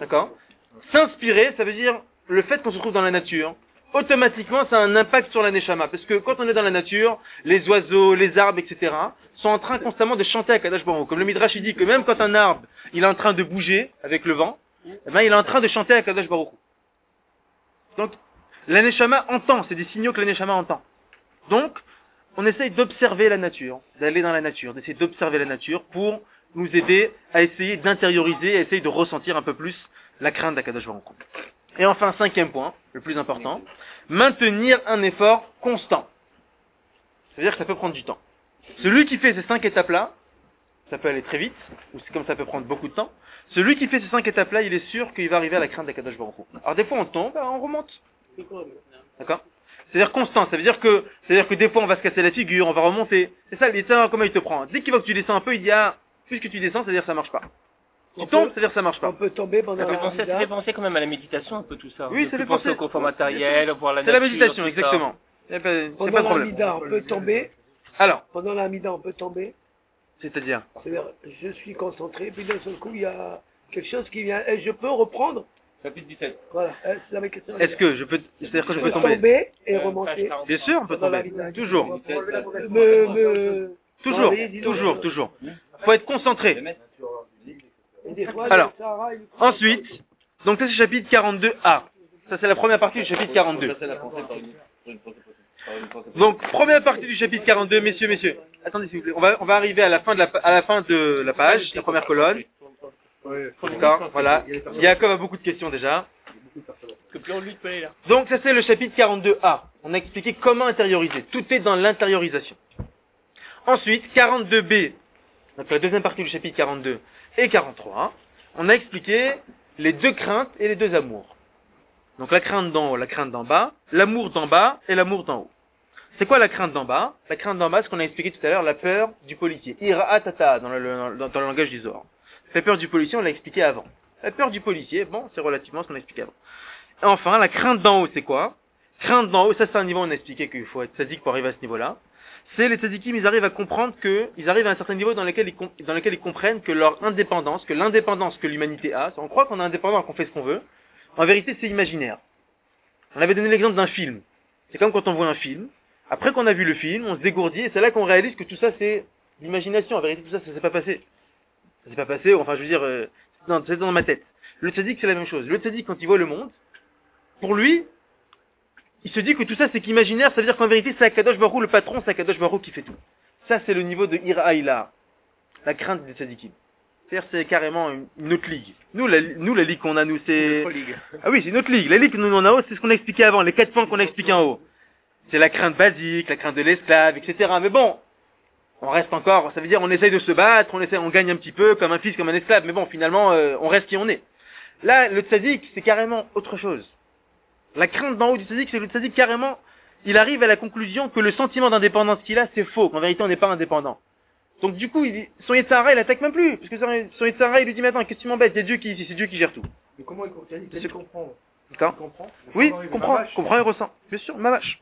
S'inspirer, ça veut dire le fait qu'on se trouve dans la nature. Automatiquement, ça a un impact sur la neshama. Parce que quand on est dans la nature, les oiseaux, les arbres, etc., sont en train constamment de chanter à Kadosh Baruch Hu. Comme le Midrash dit que même quand un arbre, il est en train de bouger avec le vent, eh ben, il est en train de chanter à Kadosh Baruch Hu. Donc, la neshama entend, c'est des signaux que la neshama entend. Donc, on essaye d'observer la nature, d'aller dans la nature, d'essayer d'observer la nature pour nous aider à essayer d'intérioriser, à essayer de ressentir un peu plus la crainte d'Akadosh Baruch Hu. Et enfin, cinquième point, le plus important, maintenir un effort constant. C'est-à-dire que ça peut prendre du temps. Celui qui fait ces 5 étapes-là, ça peut aller très vite, ou c'est comme ça peut prendre beaucoup de temps. Celui qui fait ces 5 étapes-là, il est sûr qu'il va arriver à la crainte d'Akadosh Baruch Hu. Alors des fois on tombe, on remonte. D'accord? C'est-à-dire constant, ça veut dire que des fois on va se casser la figure, on va remonter. C'est ça, comment il te prend. Dès qu'il voit que tu descends un peu, il dit puisque tu descends, c'est-à-dire que ça marche pas. Tu tombes, c'est-à-dire que ça marche pas. On peut tomber pendant Ça fait penser quand même à la méditation, un peu tout ça. Oui, ça fait penser au confort matériel, voir la nature. C'est la méditation, tout exactement. C'est pas de pendant problème. l'amida, on peut tomber. Alors, pendant l'amida, on peut tomber. C'est-à-dire, je suis concentré, puis d'un seul coup, il y a quelque chose qui vient. Et je peux reprendre. Chapitre 17. Voilà, c'est la question. est-ce que je peux, c'est-à-dire que je peux tomber? Tomber et remonter. Bien sûr, on peut tomber. Toujours. Toujours. Faut être concentré. Alors, ensuite, donc ça c'est chapitre 42a. Ça c'est la première partie du chapitre 42. Donc, première partie du chapitre 42, messieurs. Attendez s'il vous plaît. On va arriver à la fin de la page, la première colonne. D'accord, voilà. Jacob a beaucoup de questions déjà. Donc ça c'est le chapitre 42a. On a expliqué comment intérioriser. Tout est dans l'intériorisation. Ensuite, 42b. Donc la deuxième partie du chapitre 42 et 43. On a expliqué les 2 craintes et les 2 amours. Donc la crainte d'en haut, la crainte d'en bas, l'amour d'en bas et l'amour d'en haut. C'est quoi la crainte d'en bas? La crainte d'en bas, c'est ce qu'on a expliqué tout à l'heure, la peur du policier. Ira'atata dans le langage du Zohar. La peur du policier, on l'a expliqué avant. La peur du policier, bon, c'est relativement ce qu'on a expliqué avant. Et enfin, la crainte d'en haut, c'est quoi? Crainte d'en haut, ça c'est un niveau, on a expliqué qu'il faut être sadique pour arriver à ce niveau-là. C'est les tzadikim, ils arrivent à comprendre ils arrivent à un certain niveau dans lequel ils comprennent que leur indépendance, que l'indépendance que l'humanité a, on croit qu'on est indépendant, qu'on fait ce qu'on veut. En vérité, c'est imaginaire. On avait donné l'exemple d'un film. C'est comme quand on voit un film. Après qu'on a vu le film, on se dégourdit et c'est là qu'on réalise que tout ça c'est l'imagination. En vérité, tout ça, ça s'est pas passé. Ça s'est pas passé, enfin je veux dire, c'est dans ma tête. Le tzadik, c'est la même chose. Le tzadik, quand il voit le monde, pour lui, il se dit que tout ça c'est qu'imaginaire, ça veut dire qu'en vérité c'est Akadosh Baruch Hu, le patron, c'est Akadosh Baruch Hu qui fait tout. Ça c'est le niveau de Ira Ila, la crainte des tzadikim. C'est-à-dire c'est carrément une autre ligue. Nous la ligue qu'on a, nous c'est... Ah oui, c'est une autre ligue. La ligue que nous on a en haut, c'est ce qu'on a expliqué avant, les 4 points qu'on a expliqués en haut. C'est la crainte basique, la crainte de l'esclave, etc. Mais bon, on reste encore, ça veut dire on essaye de se battre, on gagne un petit peu, comme un fils, comme un esclave, mais bon, finalement, on reste qui on est. Là, le tzaddik, c'est carrément autre chose. La crainte d'en haut du tzaddik, c'est que le tzaddik, carrément, il arrive à la conclusion que le sentiment d'indépendance qu'il a, c'est faux, qu'en vérité, on n'est pas indépendant. Donc du coup, son Yetzirah, il attaque même plus, parce que son Yetzirah, il lui dit maintenant, qu'est-ce que tu m'embêtes, c'est Dieu qui gère tout. Mais comment il comprend? D'accord? Oui, comprend et ressent. Bien sûr, mamache.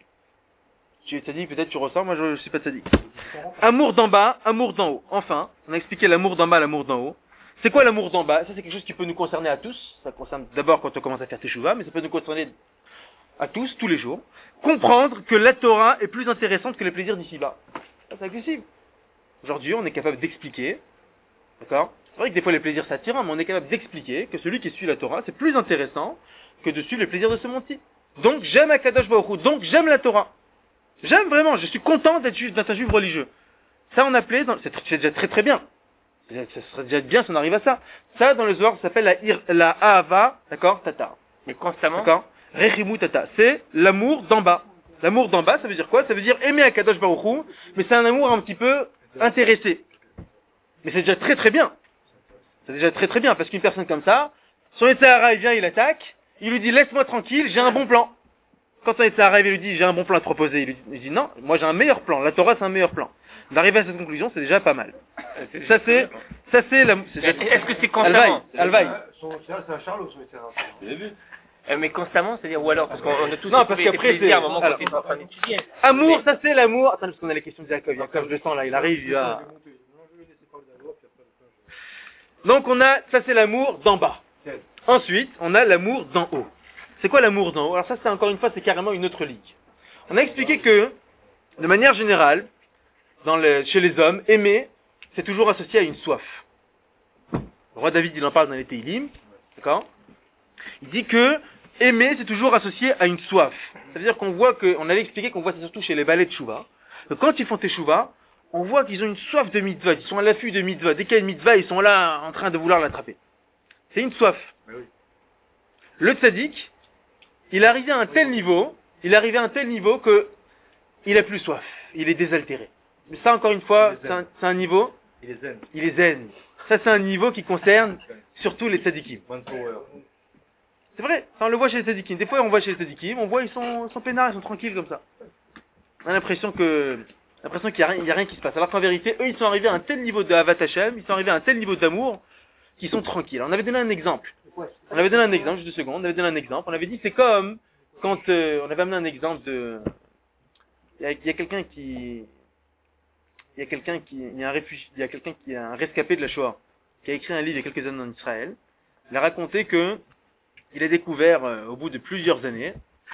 Tu t'as dit, peut-être tu ressens, moi je suis pas tzaddik. Amour d'en bas, amour d'en haut. Enfin, on a expliqué l'amour d'en bas, l'amour d'en haut. C'est quoi l'amour d'en bas? Ça c'est quelque chose qui peut nous concerner à tous. Ça concerne d'abord quand on commence à faire teshuva, mais ça peut nous concerner à tous, tous les jours. Comprendre que la Torah est plus intéressante que les plaisirs d'ici-bas. Ça, c'est accessible. Aujourd'hui, on est capable d'expliquer, d'accord? C'est vrai que des fois les plaisirs s'attirent, mais on est capable d'expliquer que celui qui suit la Torah, c'est plus intéressant que de suivre les plaisirs de ce monde-ci. Donc j'aime Akadosh Baruch Hu, donc j'aime la Torah. J'aime vraiment, je suis content d'être un juif religieux. Ça on appelait, c'est déjà très très bien. Ça serait déjà bien si on arrive à ça. Ça dans le Zohar ça s'appelle la Ahava, d'accord, Tata. Mais constamment. D'accord? Rechimu Tata. C'est l'amour d'en bas. L'amour d'en bas, ça veut dire quoi? Ça veut dire aimer Akadosh Baruch Hu, mais c'est un amour un petit peu intéressé. Mais c'est déjà très très bien. C'est déjà très très bien, parce qu'une personne comme ça, son Yetzirah, il vient, il attaque, il lui dit laisse-moi tranquille, j'ai un bon plan. Quand son Yetzirah, il lui dit j'ai un bon plan à te proposer, il dit non, moi j'ai un meilleur plan, la Torah c'est un meilleur plan. D'arriver à cette conclusion, c'est déjà pas mal. Ça c'est la... Est-ce que c'est constamment? Alvaï. C'est un charlot, son Yetzirah. Vous avez vu? Mais constamment, c'est-à-dire, ou alors, parce qu'on a tous Non, parce qu'après, plaisirs à un moment alors, quand on est en train d'étudier. Amour, ça c'est l'amour. Attends, parce qu'on a les questions de Jacob. Jacob, je le sens là, il arrive, il va... Donc on a, ça c'est l'amour d'en bas. Ensuite, on a l'amour d'en haut. C'est quoi l'amour d'en haut? Alors ça, c'est encore une fois, c'est carrément une autre ligue. On a expliqué que, de manière générale, chez les hommes, aimer, c'est toujours associé à une soif. Le roi David, il en parle dans les Tehillim, d'accord? Il dit que aimer, c'est toujours associé à une soif. Ça veut dire qu'on voit on avait expliqué qu'on voit ça surtout chez les balais de Teshuvah. Quand ils font Teshuvah, on voit qu'ils ont une soif de mitzvah, ils sont à l'affût de mitzvah. Dès qu'il y a une mitzvah, ils sont là en train de vouloir l'attraper. C'est une soif. Le tzaddik, il est arrivé à un tel niveau que il a plus soif, il est désaltéré. Mais ça, encore une fois, c'est un niveau, il est zen. Ça, c'est un niveau qui concerne surtout les tzaddikim. C'est vrai, ça, on le voit chez les tzaddikim. Des fois, on voit chez les tzaddikim, on voit ils sont peinards, ils sont tranquilles comme ça. On a l'impression qu'il n'y a rien qui se passe. Alors qu'en vérité, eux, ils sont arrivés à un tel niveau de Havat Hashem, ils sont arrivés à un tel niveau d'amour, qu'ils sont tranquilles. Alors, on avait donné un exemple. Juste 2 secondes, on avait donné un exemple. On avait dit, c'est comme quand on avait amené un exemple de... Il y a quelqu'un qui est un rescapé de la Shoah, qui a écrit un livre il y a quelques années en Israël. Il a raconté que il a découvert au bout de plusieurs années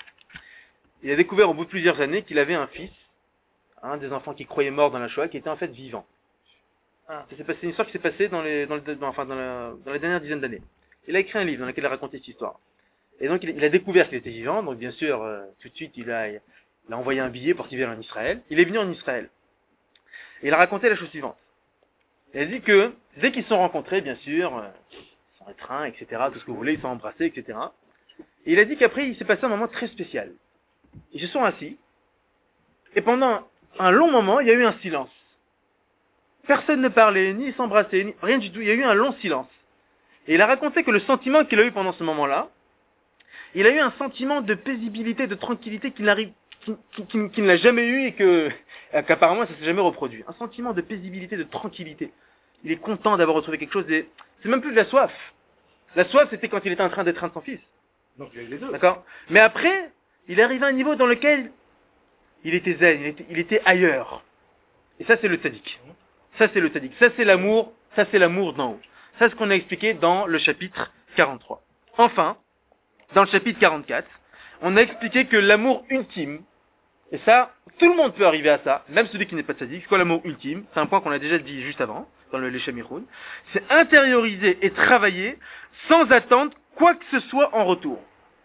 qu'il avait un fils, un des enfants qui croyait mort dans la Shoah, qui était en fait vivant. C'est une histoire qui s'est passée dans les dernières dizaines d'années. Il a écrit un livre dans lequel il a raconté cette histoire. Et donc il a découvert qu'il était vivant, donc bien sûr, tout de suite il a envoyé un billet pour qu'il vienne en Israël. Il est venu en Israël. Et il a raconté la chose suivante. Il a dit que dès qu'ils se sont rencontrés, bien sûr, ils sont étreints, etc., tout ce que vous voulez, ils sont embrassés, etc. Et il a dit qu'après, il s'est passé un moment très spécial. Ils se sont assis, et pendant un long moment, il y a eu un silence. Personne ne parlait, ni s'embrassait, ni rien du tout. Il y a eu un long silence. Et il a raconté que le sentiment qu'il a eu pendant ce moment-là, il a eu un sentiment de paisibilité, de tranquillité qu'il ne l'a jamais eu et qu'apparemment ça s'est jamais reproduit. Un sentiment de paisibilité, de tranquillité. Il est content d'avoir retrouvé quelque chose. C'est même plus de la soif. La soif, c'était quand il était en train d'étreindre son fils. Donc il y a eu les deux. D'accord? Mais après, il est arrivé à un niveau dans lequel il était zen, il était ailleurs. Et ça, c'est le tzaddik. Ça, c'est l'amour d'en haut. Ça, c'est ce qu'on a expliqué dans le chapitre 43. Enfin, dans le chapitre 44, on a expliqué que l'amour ultime, et ça, tout le monde peut arriver à ça, même celui qui n'est pas tzaddik. C'est quoi l'amour ultime? C'est un point qu'on a déjà dit juste avant, dans le Leshem Yichud. C'est intérioriser et travailler sans attendre quoi que ce soit en retour.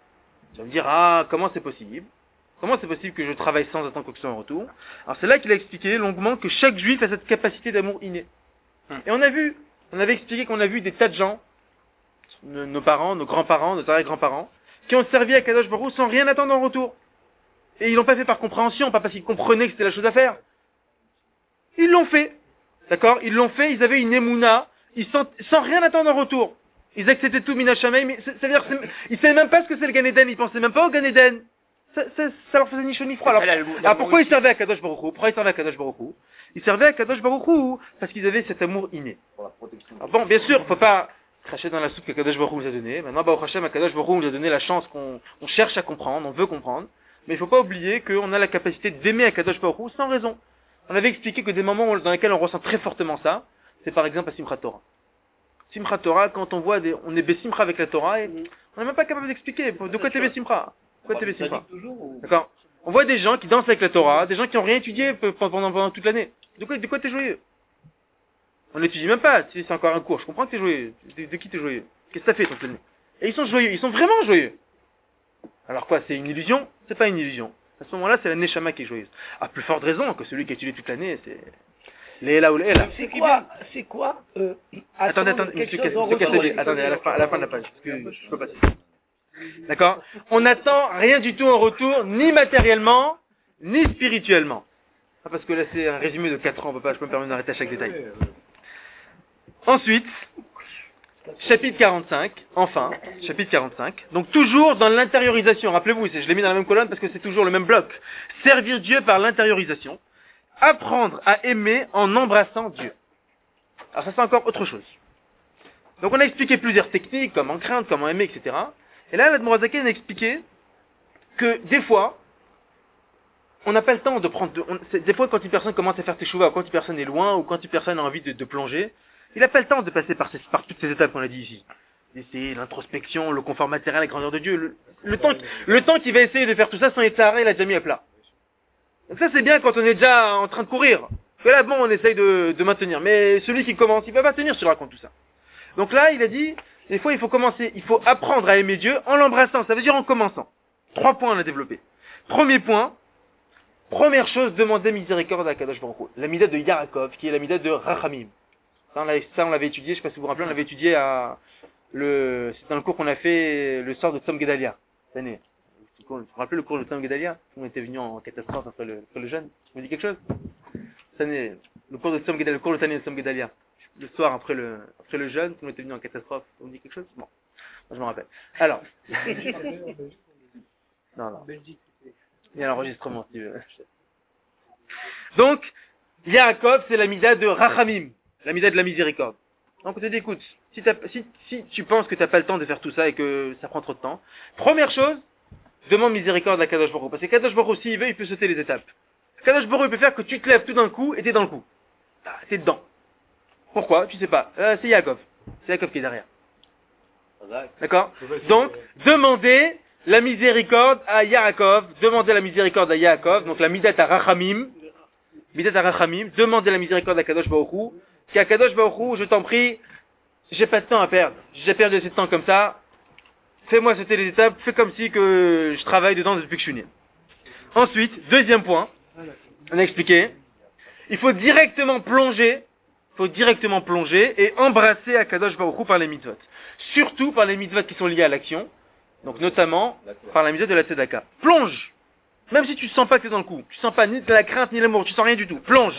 Tu vas me dire, ah, comment c'est possible? Comment c'est possible que je travaille sans attendre quoi que ce soit en retour? Alors c'est là qu'il a expliqué longuement que chaque juif a cette capacité d'amour innée. Et on avait expliqué qu'on a vu des tas de gens, nos parents, nos grands-parents, nos arrière-grands-parents, qui ont servi à Kadosh Baruch Hu sans rien attendre en retour. Et ils l'ont pas fait par compréhension, pas parce qu'ils comprenaient que c'était la chose à faire. Ils l'ont fait. D'accord? Ils l'ont fait, ils avaient une émouna, sans rien attendre en retour. Ils acceptaient tout Mina Shamay, mais c'est-à-dire ils savaient même pas ce que c'est le Gan Eden, ils pensaient même pas au Gan Eden. Ça leur faisait ni chaud ni froid. Alors pourquoi ils servaient à Kadosh Baruch Hu? Ils servaient à Kadosh Baruch Hu parce qu'ils avaient cet amour inné. Alors bon, bien sûr, faut pas cracher dans la soupe que Kadosh Baruch Hu nous a donné. Maintenant, Baruch Hashem, Kadosh Baruch Hu nous a donné la chance qu'on cherche à comprendre, on veut comprendre. Mais il faut pas oublier qu'on a la capacité d'aimer à Kadosh Baruch Hu sans raison. On avait expliqué que des moments dans lesquels on ressent très fortement ça, c'est par exemple à Simchat Torah. Simchat Torah, quand on voit on est Bessimcha avec la Torah, et on n'est même pas capable d'expliquer de quoi t'es Bessimcha. D'accord. On voit des gens qui dansent avec la Torah, des gens qui n'ont rien étudié pendant toute l'année. De quoi t'es joyeux? On n'étudie même pas, c'est encore un cours, je comprends que t'es joyeux. De qui t'es joyeux? Qu'est-ce que t'as fait toute l'année? Et ils sont joyeux, ils sont vraiment joyeux. Alors quoi, c'est une illusion? C'est pas une illusion. À ce moment-là, c'est la Neshama qui est joyeuse. À plus forte raison que celui qui a étudié toute l'année, c'est Léla ou Léla. C'est quoi Attendez, monsieur Kasseli, attendez, à la fin de la page, parce que je peux passer. D'accord? On n'attend rien du tout en retour, ni matériellement, ni spirituellement. Parce que là, c'est un résumé de 4 ans, je peux me permettre d'arrêter à chaque détail. Ensuite, chapitre 45, chapitre 45. Donc toujours dans l'intériorisation, rappelez-vous, je l'ai mis dans la même colonne parce que c'est toujours le même bloc. Servir Dieu par l'intériorisation. Apprendre à aimer en embrassant Dieu. Alors ça c'est encore autre chose. Donc on a expliqué plusieurs techniques, comment craindre, comment aimer, etc. Et là, l'Admor HaZaken a expliqué que des fois, on n'a pas le temps de prendre... des fois, quand une personne commence à faire teshuva, ou quand une personne est loin, ou quand une personne a envie de plonger, il n'a pas le temps de passer par toutes ces étapes qu'on a dit ici. L'essai, l'introspection, le confort matériel, la grandeur de Dieu. Le temps qu'il va essayer de faire tout ça sans être taré, il a déjà mis à plat. Donc ça, c'est bien quand on est déjà en train de courir. Parce que là, bon, on essaye de maintenir. Mais celui qui commence, il ne va pas tenir si je raconte tout ça. Donc là, il a dit... Des fois, il faut commencer, il faut apprendre à aimer Dieu en l'embrassant, ça veut dire en commençant. 3 points on a développé. Premier point, première chose, demander miséricorde à Kadosh Baruch Hu. La mida de Yaakov, qui est la mida de Rachamim. Ça, on l'avait étudié, je ne sais pas si vous vous rappelez, on l'avait étudié c'est dans le cours qu'on a fait, le sort de Tzom Gedalia, cette année. Vous vous rappelez le cours de Tzom Gedalia? On était venu en catastrophe après le jeûne. Vous me dites quelque chose? Cette année, le cours de Tzom Gedalia, le cours de Tanya de Tzom Gedalia. Le soir après le jeûne, on était venu en catastrophe. On dit quelque chose? Bon, moi, je me rappelle. Alors. Non. Il y a l'enregistrement, si tu veux. Donc, Yaakov, c'est la mida de Rachamim, la mida de la miséricorde. Donc, on te dit, écoute, si tu penses que tu n'as pas le temps de faire tout ça et que ça prend trop de temps, première chose, demande miséricorde à Kadosh Baruch Hu. Parce que Kadosh Baruch Hu, s'il veut, il peut sauter les étapes. Kadosh Baruch Hu, il peut faire que tu te lèves tout d'un coup et t'es dans le coup. T'es dedans. Pourquoi? Tu sais pas. C'est Yaakov. C'est Yaakov qui est derrière. D'accord? Donc, demandez la miséricorde à Yaakov. Demandez la miséricorde à Yaakov. Donc, la midat à Rachamim. Demandez la miséricorde à Kadosh Baruch Hu. Qu'à Kadosh Baruch Hu, je t'en prie, j'ai pas de temps à perdre. J'ai perdu assez de temps comme ça. Fais-moi sauter les étapes. Fais comme si que je travaille dedans depuis que je suis né. Ensuite, deuxième point. On a expliqué. Il faut directement plonger et embrasser Akadosh Baruch Hu par les mitzvot. Surtout par les mitzvot qui sont liés à l'action, donc notamment par la mitzvot de la tzedaka. Plonge. Même si tu sens pas que tu es dans le coup. Tu sens pas ni de la crainte ni de l'amour. Tu sens rien du tout. Plonge.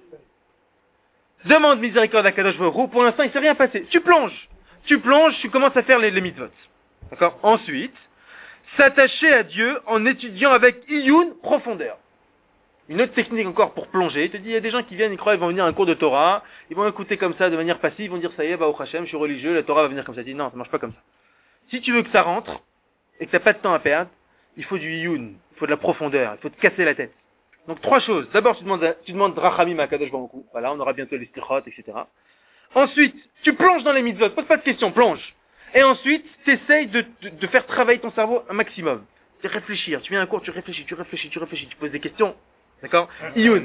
Demande miséricorde à Akadosh Baruch Hu. Pour l'instant, il ne s'est rien passé. Tu plonges, tu commences à faire les mitzvot. D'accord? Ensuite, s'attacher à Dieu en étudiant avec iyun, profondeur. Une autre technique encore pour plonger. Il te dit, il y a des gens qui viennent, ils croient, ils vont venir à un cours de Torah, ils vont écouter comme ça de manière passive, ils vont dire, ça y est, Baruch Hashem, je suis religieux, la Torah va venir comme ça. Il dit, non, ça marche pas comme ça. Si tu veux que ça rentre, et que tu n'as pas de temps à perdre, il faut du iyun, il faut de la profondeur, il faut te casser la tête. Donc 3 choses. D'abord, tu demandes Rachamim à Kadosh Baruch Hu. Voilà, on aura bientôt les stichot, etc. Ensuite, tu plonges dans les mitzvot, pose pas de questions, plonge. Et ensuite, tu essayes de faire travailler ton cerveau un maximum. De réfléchir. Tu viens à un cours, tu réfléchis, tu poses des questions. D'accord? Iyun.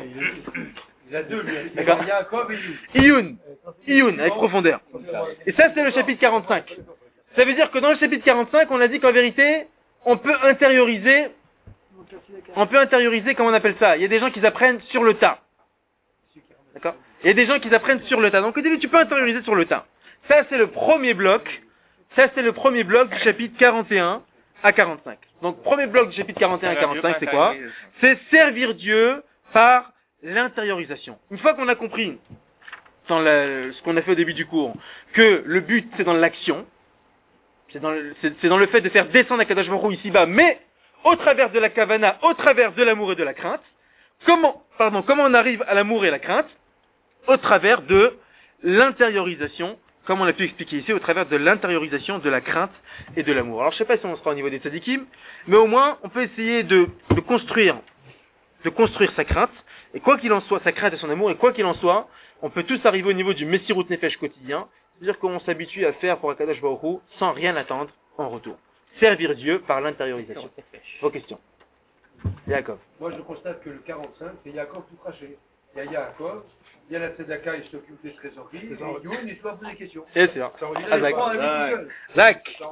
Il a 2, lui. D'accord? Yaakov et Iyun. Iyun, avec profondeur. Et ça, c'est le chapitre 45. Ça veut dire que dans le chapitre 45, on a dit qu'en vérité, on peut intérioriser, comment on appelle ça? Il y a des gens qui apprennent sur le tas. D'accord? Il y a des gens qui apprennent sur le tas. Donc au début, tu peux intérioriser sur le tas. Ça, c'est le premier bloc. Ça, c'est le premier bloc du chapitre 41 à 45. Donc, premier bloc du chapitre 41 à 45, c'est quoi? C'est servir Dieu par l'intériorisation. Une fois qu'on a compris, dans ce qu'on a fait au début du cours, que le but, c'est dans l'action, c'est dans le fait de faire descendre Akadosh Baruch Hu ici-bas, mais au travers de la kavana, au travers de l'amour et de la crainte. Comment on arrive à l'amour et à la crainte? Au travers de l'intériorisation, comme on a pu expliquer ici, au travers de l'intériorisation de la crainte et de l'amour. Alors je sais pas si on sera au niveau des tzadikim, mais au moins on peut essayer de construire sa crainte, et quoi qu'il en soit, sa crainte et son amour, et quoi qu'il en soit, on peut tous arriver au niveau du Messirut Nefesh quotidien, c'est-à-dire qu'on s'habitue à faire pour Akadosh Baruch Hu sans rien attendre en retour. Servir Dieu par l'intériorisation. Vos questions. Yaakov. Moi, je constate que le 45, c'est Yaakov tout craché. Il y a Yaakov, il y a la Tzedaka, il s'occupe des trésoreries, et Youn, il se pose des questions. Et c'est ça. Azak. Zach.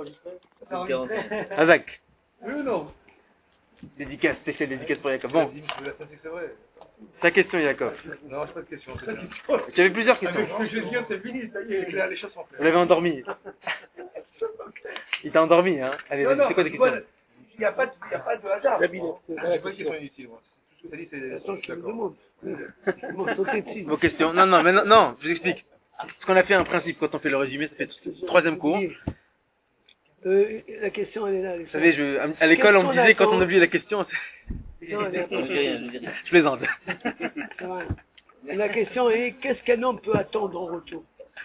Azak. Non. Dédicace, spécial dédicace pour Yaakov. Bon, C'est vrai. ta question Yaakov. Non, c'est pas de question. Il y avait plusieurs questions. Avec ce que je viens, c'est fini, ça y est, les choses sont faites. Vous l'avez endormi. Il t'a endormi, hein. Allez, vas-y, c'est quoi tes questions? Il n'y a pas de hasard. C'est pas une question inutile, moi. Tout ce que tu as dit, c'est... Attends, je me demande. Vos questions. Non, je vous explique. Ce qu'on a fait un principe quand on fait le résumé, ça fait troisième cours. La question, elle est là. Vous savez, à l'école, on me disait quand on oubliait la question, Non, elle est là. je plaisante. Ouais. La question est, qu'est-ce qu'un homme peut attendre en retour?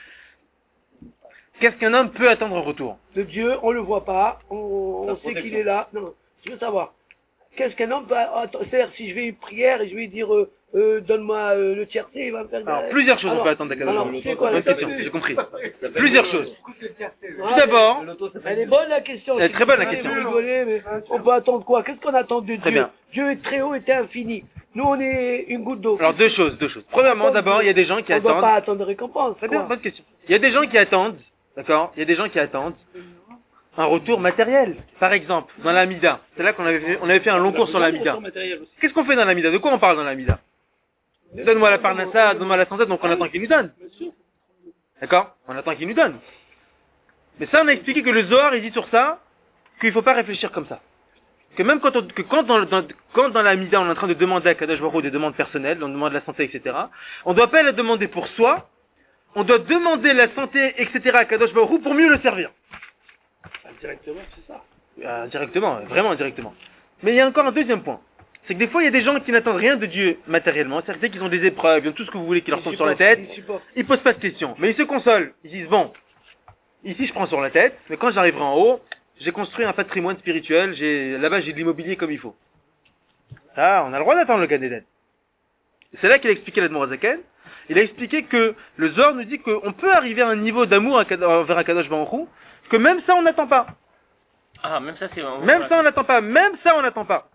Qu'est-ce qu'un homme peut attendre en retour? De Dieu, on le voit pas, on sait qu'il est là. Non, je veux savoir. Qu'est-ce qu'un homme peut attendre? C'est-à-dire, si je vais une prière et je vais dire, donne-moi le tiercé, il va me faire... Alors, plusieurs choses on peut attendre d'Akadosh Baruch Hu. c'est quoi, Bonne question, j'ai compris. Plusieurs choses. Tout d'abord, elle est bonne la question. Elle est très bonne, la question. Vous rigolez, mais on peut attendre quoi? Qu'est-ce qu'on attend de Dieu? Très bien. Dieu est très haut et infini. Nous, on est une goutte d'eau. alors deux choses. Premièrement, d'abord, il y a des gens qui on ne doit attendent. pas attendre de récompense. Très bien, quoi. bonne question. Il y a des gens qui attendent, d'accord? Il y a des gens qui attendent un retour matériel. Par exemple, dans l'Amida. C'est là qu'on avait fait un long cours sur l'Amida. Qu'est-ce qu'on fait dans l'Amida? De quoi on parle dans l'Amida? Donne-moi la parnassa, donne-moi la santé, donc on attend qu'il nous donne. D'accord? On attend qu'il nous donne. Mais ça, on a expliqué que le Zohar, il dit sur ça, qu'il faut pas réfléchir comme ça. Que même quand dans l'Amida, on est en train de demander à Kadosh Baruch Hu des demandes personnelles, on demande la santé, etc., on ne doit pas la demander pour soi, on doit demander la santé, etc. à Kadosh Baruch Hu pour mieux le servir. Directement, c'est ça. Directement, vraiment indirectement. Mais il y a encore un deuxième point. C'est que des fois, il y a des gens qui n'attendent rien de Dieu matériellement. C'est-à-dire qu'ils ont des épreuves, ils ont tout ce que vous voulez qui leur tombe sur la tête. Ils posent pas de questions. Mais ils se consolent. Ils disent, bon, ici je prends sur la tête, mais quand j'arriverai en haut, j'ai construit un patrimoine spirituel, là-bas j'ai de l'immobilier comme il faut. Ça, on a le droit d'attendre le Gan Eden. C'est là qu'il a expliqué l'Admorazaken. Il a expliqué que le Zohar nous dit qu'on peut arriver à un niveau d'amour vers Akadosh Baruch Hu, que même ça on n'attend pas. Ah, même ça c'est... Même ça on n'attend pas. Même ça on n'attend pas.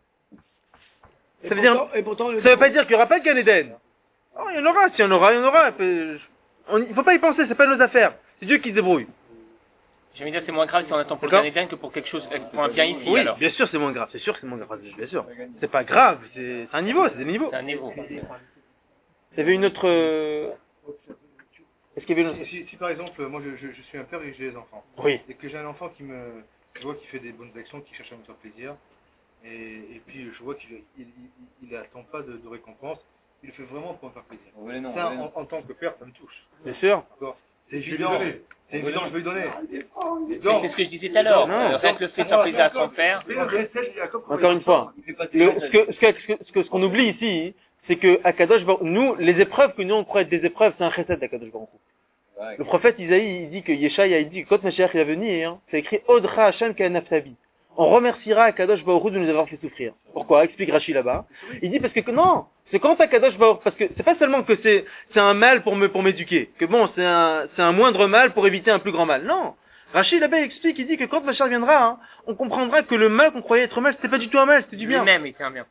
Ça veut pas dire qu'il n'y aura pas de Gan Eden. Oh, il y en aura, s'il y en aura, il y en aura. Il faut pas y penser, c'est pas nos affaires. C'est Dieu qui se débrouille. Je veux dire, c'est moins grave si on attend pour le Gan Eden que pour quelque chose, pour un bien ici, oui, alors. bien sûr c'est moins grave, c'est sûr que c'est moins grave, bien sûr. C'est pas grave, c'est un niveau, c'est des niveaux. C'est un niveau. Il y avait une autre... Est-ce qu'il y avait une autre... Si par exemple, moi je suis un père et j'ai des enfants. Oui. Et que j'ai un enfant je vois qu'il fait des bonnes actions, qui cherche à me faire plaisir. Et puis je vois qu'il n'attend pas de récompense. Il le fait vraiment pour me faire plaisir. Ça, en tant que père, ça me touche. Bien sûr. C'est évident. C'est évident, je vais lui donner. C'est ce que je disais tout à l'heure. Rien que le fait de faire plaisir à son père. Encore une fois, ce qu'on oublie ici, c'est que Akadosh Baruch Hu, nous, les épreuves que nous on croit être des épreuves, c'est un chesed d'Akadosh Baruch Hu. Le prophète Isaïe, il dit que Yeshaya, il dit que quand Mashiach va venir, c'est écrit Odra Hashem Ka'anaftabi. On remerciera Akadosh Baruch Hu de nous avoir fait souffrir. Pourquoi? Explique Rashi là-bas. Il dit parce que non, c'est quand Akadosh Baruch Hu, parce que c'est pas seulement que c'est un mal pour m'éduquer, que bon, c'est un moindre mal pour éviter un plus grand mal. Non. Rashi là-bas explique, il dit que quand Mashiach viendra, hein, on comprendra que le mal qu'on croyait être mal, c'était pas du tout un mal, c'était du bien. Lui-même était un bien.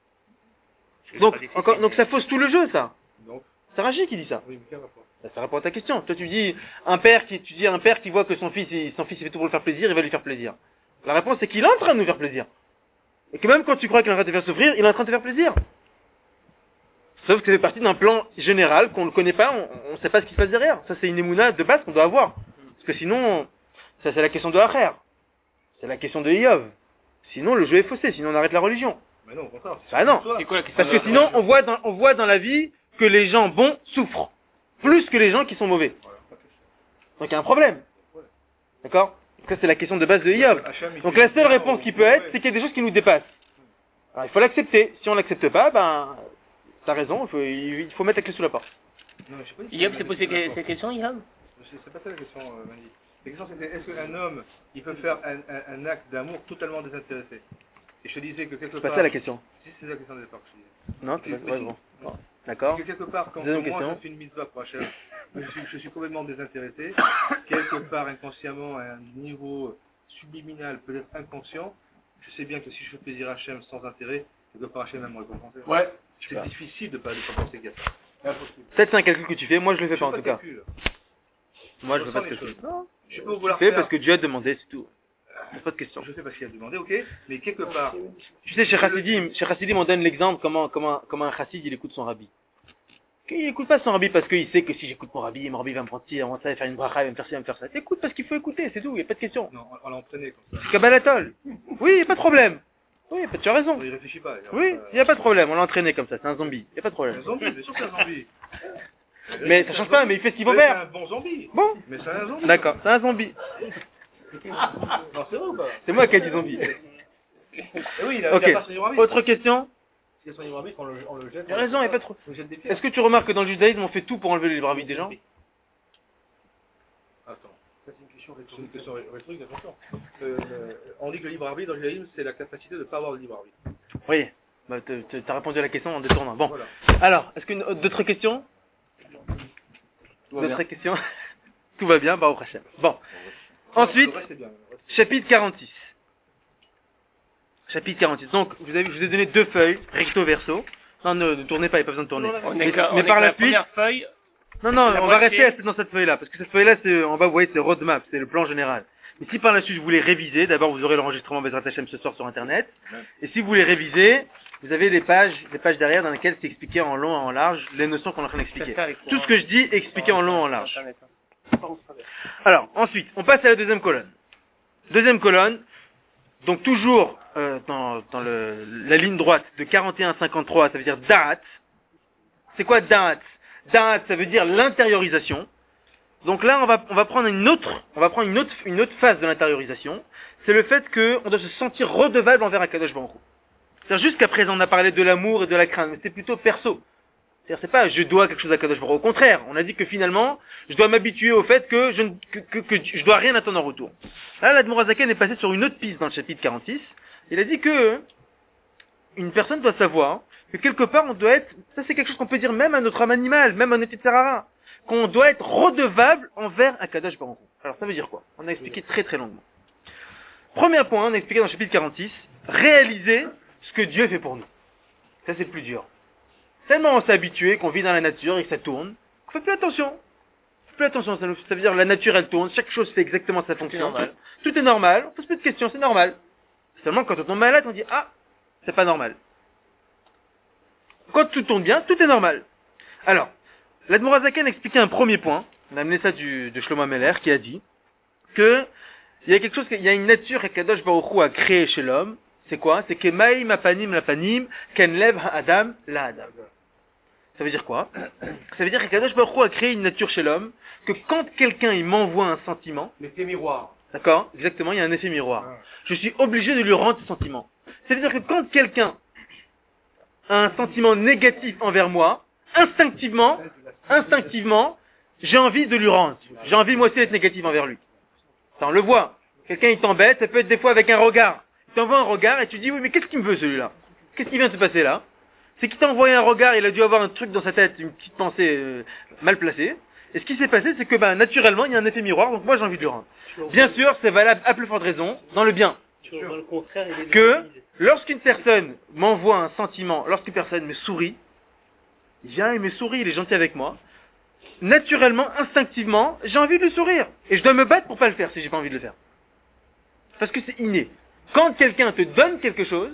Donc ça fausse tout le jeu, ça. C'est Rashi qui dit ça. Oui, mais quel rapport? Ça répond à ta question. Toi, tu dis un père qui voit que son fils il fait tout pour le faire plaisir, il va lui faire plaisir. La réponse c'est qu'il est en train de nous faire plaisir. Et que même quand tu crois qu'il est en train de te faire souffrir, il est en train de te faire plaisir. Sauf que ça fait partie d'un plan général qu'on ne connaît pas, on ne sait pas ce qui se passe derrière. Ça c'est une émouna de base qu'on doit avoir. Parce que sinon, ça c'est la question de Acher. C'est la question de Yov. Sinon le jeu est faussé, sinon on arrête la religion. Mais non, au contraire. Bah non. C'est quoi la question Parce que sinon on voit dans la vie que les gens bons souffrent. Plus que les gens qui sont mauvais. Donc il y a un problème. D'accord? Ça c'est la question de base de Yov. Donc la seule réponse qui peut être, c'est qu'il y a des choses qui nous dépassent. Alors il faut l'accepter. Si on l'accepte pas, ben, t'as raison, il faut mettre la clé sous la porte. Non, mais je sais pas si Yab s'est posé cette question, Yab? C'est pas ça la question, Mandy. La question c'était est-ce qu'un homme, il peut faire un acte d'amour totalement désintéressé? Et je te disais que quelque C'est part... pas ça la question. Si, c'est la question de départ que je disais. Non, c'est pas bon. D'accord. Que quelque part, quand Deuxième moi question. je fais une mitzvah pour Hachem, je suis complètement désintéressé, quelque part inconsciemment, à un niveau subliminal, peut-être inconscient, je sais bien que si je fais plaisir à Hachem sans intérêt, quelque part Hachem va me récompenser. Ouais. C'est difficile de pas penser qu'il y a ça. Peut-être c'est un calcul que tu fais, moi je le fais pas en tout cas. Calcul. Moi je fais pas de ressens les calcul. choses. Non, Je peux je vouloir fais faire... parce que Dieu a demandé, c'est tout. C'est pas de question. Je fais parce qu'il a demandé, ok, mais quelque part... Tu sais, chez Chassidim, on donne l'exemple comment un chassid il écoute son rabbi. Il écoute pas son rabbi parce qu'il sait que si j'écoute mon rabbi va me prendre ci, avant ça, il va faire une bracha, il va me faire ci, il va me faire ça. T'écoutes parce qu'il faut écouter, c'est tout, il n'y a pas de question. Non, on l'a entraîné comme ça. C'est Kabbalatol. Oui, il n'y a pas de problème. Oui, tu as raison. Il réfléchit pas. Oui, il n'y a pas de problème, on l'a entraîné comme ça, c'est un zombie, il n'y a pas de Un problème. zombie, bien sûr que c'est un zombie. Mais ça change pas, mais il fait ce qu'il faut C'est faire. un bon zombie. Bon, Mais c'est un zombie. d'accord, c'est un zombie. Non, c'est vrai ou pas? C'est moi qui ai dit zombie. Eh oui, il a Ok, pas son libre arbitre. autre question? S'il a son libre arbitre, on le jette. Tu as raison, il n'y a pas trop. On le jette des pierres. Est-ce que tu remarques que dans le judaïsme, on fait tout pour enlever le libre arbitre des gens? Attends, ça c'est une question rhétorique. C'est une question rhétorique, attention. On dit que le libre arbitre dans le judaïsme, c'est la capacité de ne pas avoir de libre arbitre. Oui, bah, t'as répondu à la question en détournant. Bon, Voilà. alors, est-ce que d'autres questions? D'autres questions? Tout va bien, bah au prochain. Bon, ensuite, Le reste, c'est bien. chapitre 46. Chapitre 46. Donc, vous avez vu, je vous ai donné deux feuilles, recto verso. Non, ne tournez pas, il n'y a pas besoin de tourner. Mais par la suite, première feuille. non, on va moitié. rester dans cette feuille-là, parce que cette feuille-là, c'est, en bas, vous voyez, c'est roadmap, c'est le plan général. Mais si par la suite vous voulez réviser, d'abord vous aurez l'enregistrement Bezrat Hashem ce soir sur Internet. Et si vous voulez réviser, vous avez les pages derrière dans lesquelles c'est expliqué en long et en large les notions qu'on est en train d'expliquer. Tout ce que je dis est expliqué en long et en large. Alors, ensuite, on passe à la deuxième colonne. Deuxième colonne, donc toujours dans la ligne droite de 41 à 53, ça veut dire Da'at. C'est quoi Da'at? Da'at, ça veut dire l'intériorisation. Donc là, on va prendre une autre phase de l'intériorisation. C'est le fait qu'on doit se sentir redevable envers Akadosh Baruch Hu. C'est-à-dire jusqu'à présent, on a parlé de l'amour et de la crainte, mais c'était plutôt perso. C'est-à-dire, c'est pas je dois quelque chose à Akadosh Baruch Hu. Au contraire, on a dit que finalement, je dois m'habituer au fait que je dois rien attendre en retour. Là, l'Admor HaZaken est passé sur une autre piste dans le chapitre 46. Il a dit que une personne doit savoir que quelque part on doit être, ça c'est quelque chose qu'on peut dire même à notre âme animale, même à notre Yetzirah, qu'on doit être redevable envers Akadosh Baruch Hu. Alors ça veut dire quoi? On a expliqué très très longuement. Premier point, on a expliqué dans le chapitre 46, réaliser ce que Dieu fait pour nous. Ça c'est le plus dur. Tellement on s'est habitué qu'on vit dans la nature et que ça tourne, qu'on fait plus attention. Plus attention, ça veut dire la nature elle tourne, chaque chose fait exactement sa fonction. normal. Tout est normal, on pose plus de questions, c'est normal. Seulement quand on tombe malade, on dit ah, c'est pas normal. Quand tout tourne bien, tout est normal. Alors, l'Admor HaZaken expliquait un premier point, on a amené ça de Shlomo Meller qui a dit que il y a quelque chose, il y a une nature que Kadosh Baruch Hu a créée chez l'homme. C'est quoi? C'est que Maïm apanim lapanim ken lev ha'adam la adam. Ça veut dire quoi? Ça veut dire que Kadosh Baruch Hu a créé une nature chez l'homme que quand quelqu'un il m'envoie un sentiment, L'effet miroir. d'accord? Exactement, il y a un effet miroir. Je suis obligé de lui rendre ce sentiment. C'est-à-dire que quand quelqu'un a un sentiment négatif envers moi, instinctivement, j'ai envie de lui rendre. J'ai envie moi aussi d'être négatif envers lui. Ça, on le voit. Quelqu'un il t'embête, ça peut être des fois avec un regard. Il t'envoie un regard et tu dis oui mais qu'est-ce qu'il me veut celui-là? Qu'est-ce qui vient de se passer là? C'est qu'il t'a envoyé un regard, il a dû avoir un truc dans sa tête, une petite pensée mal placée. Et ce qui s'est passé c'est que naturellement il y a un effet miroir, donc moi j'ai envie de lui rendre. Bien sûr c'est valable à plus forte raison dans le bien. Le contraire, il est Que lorsqu'une personne m'envoie un sentiment, lorsqu'une personne me sourit, il vient, il me sourit, il est gentil avec moi, naturellement, instinctivement, j'ai envie de lui sourire. Et je dois me battre pour pas le faire si j'ai pas envie de le faire. Parce que c'est inné. Quand quelqu'un te donne quelque chose,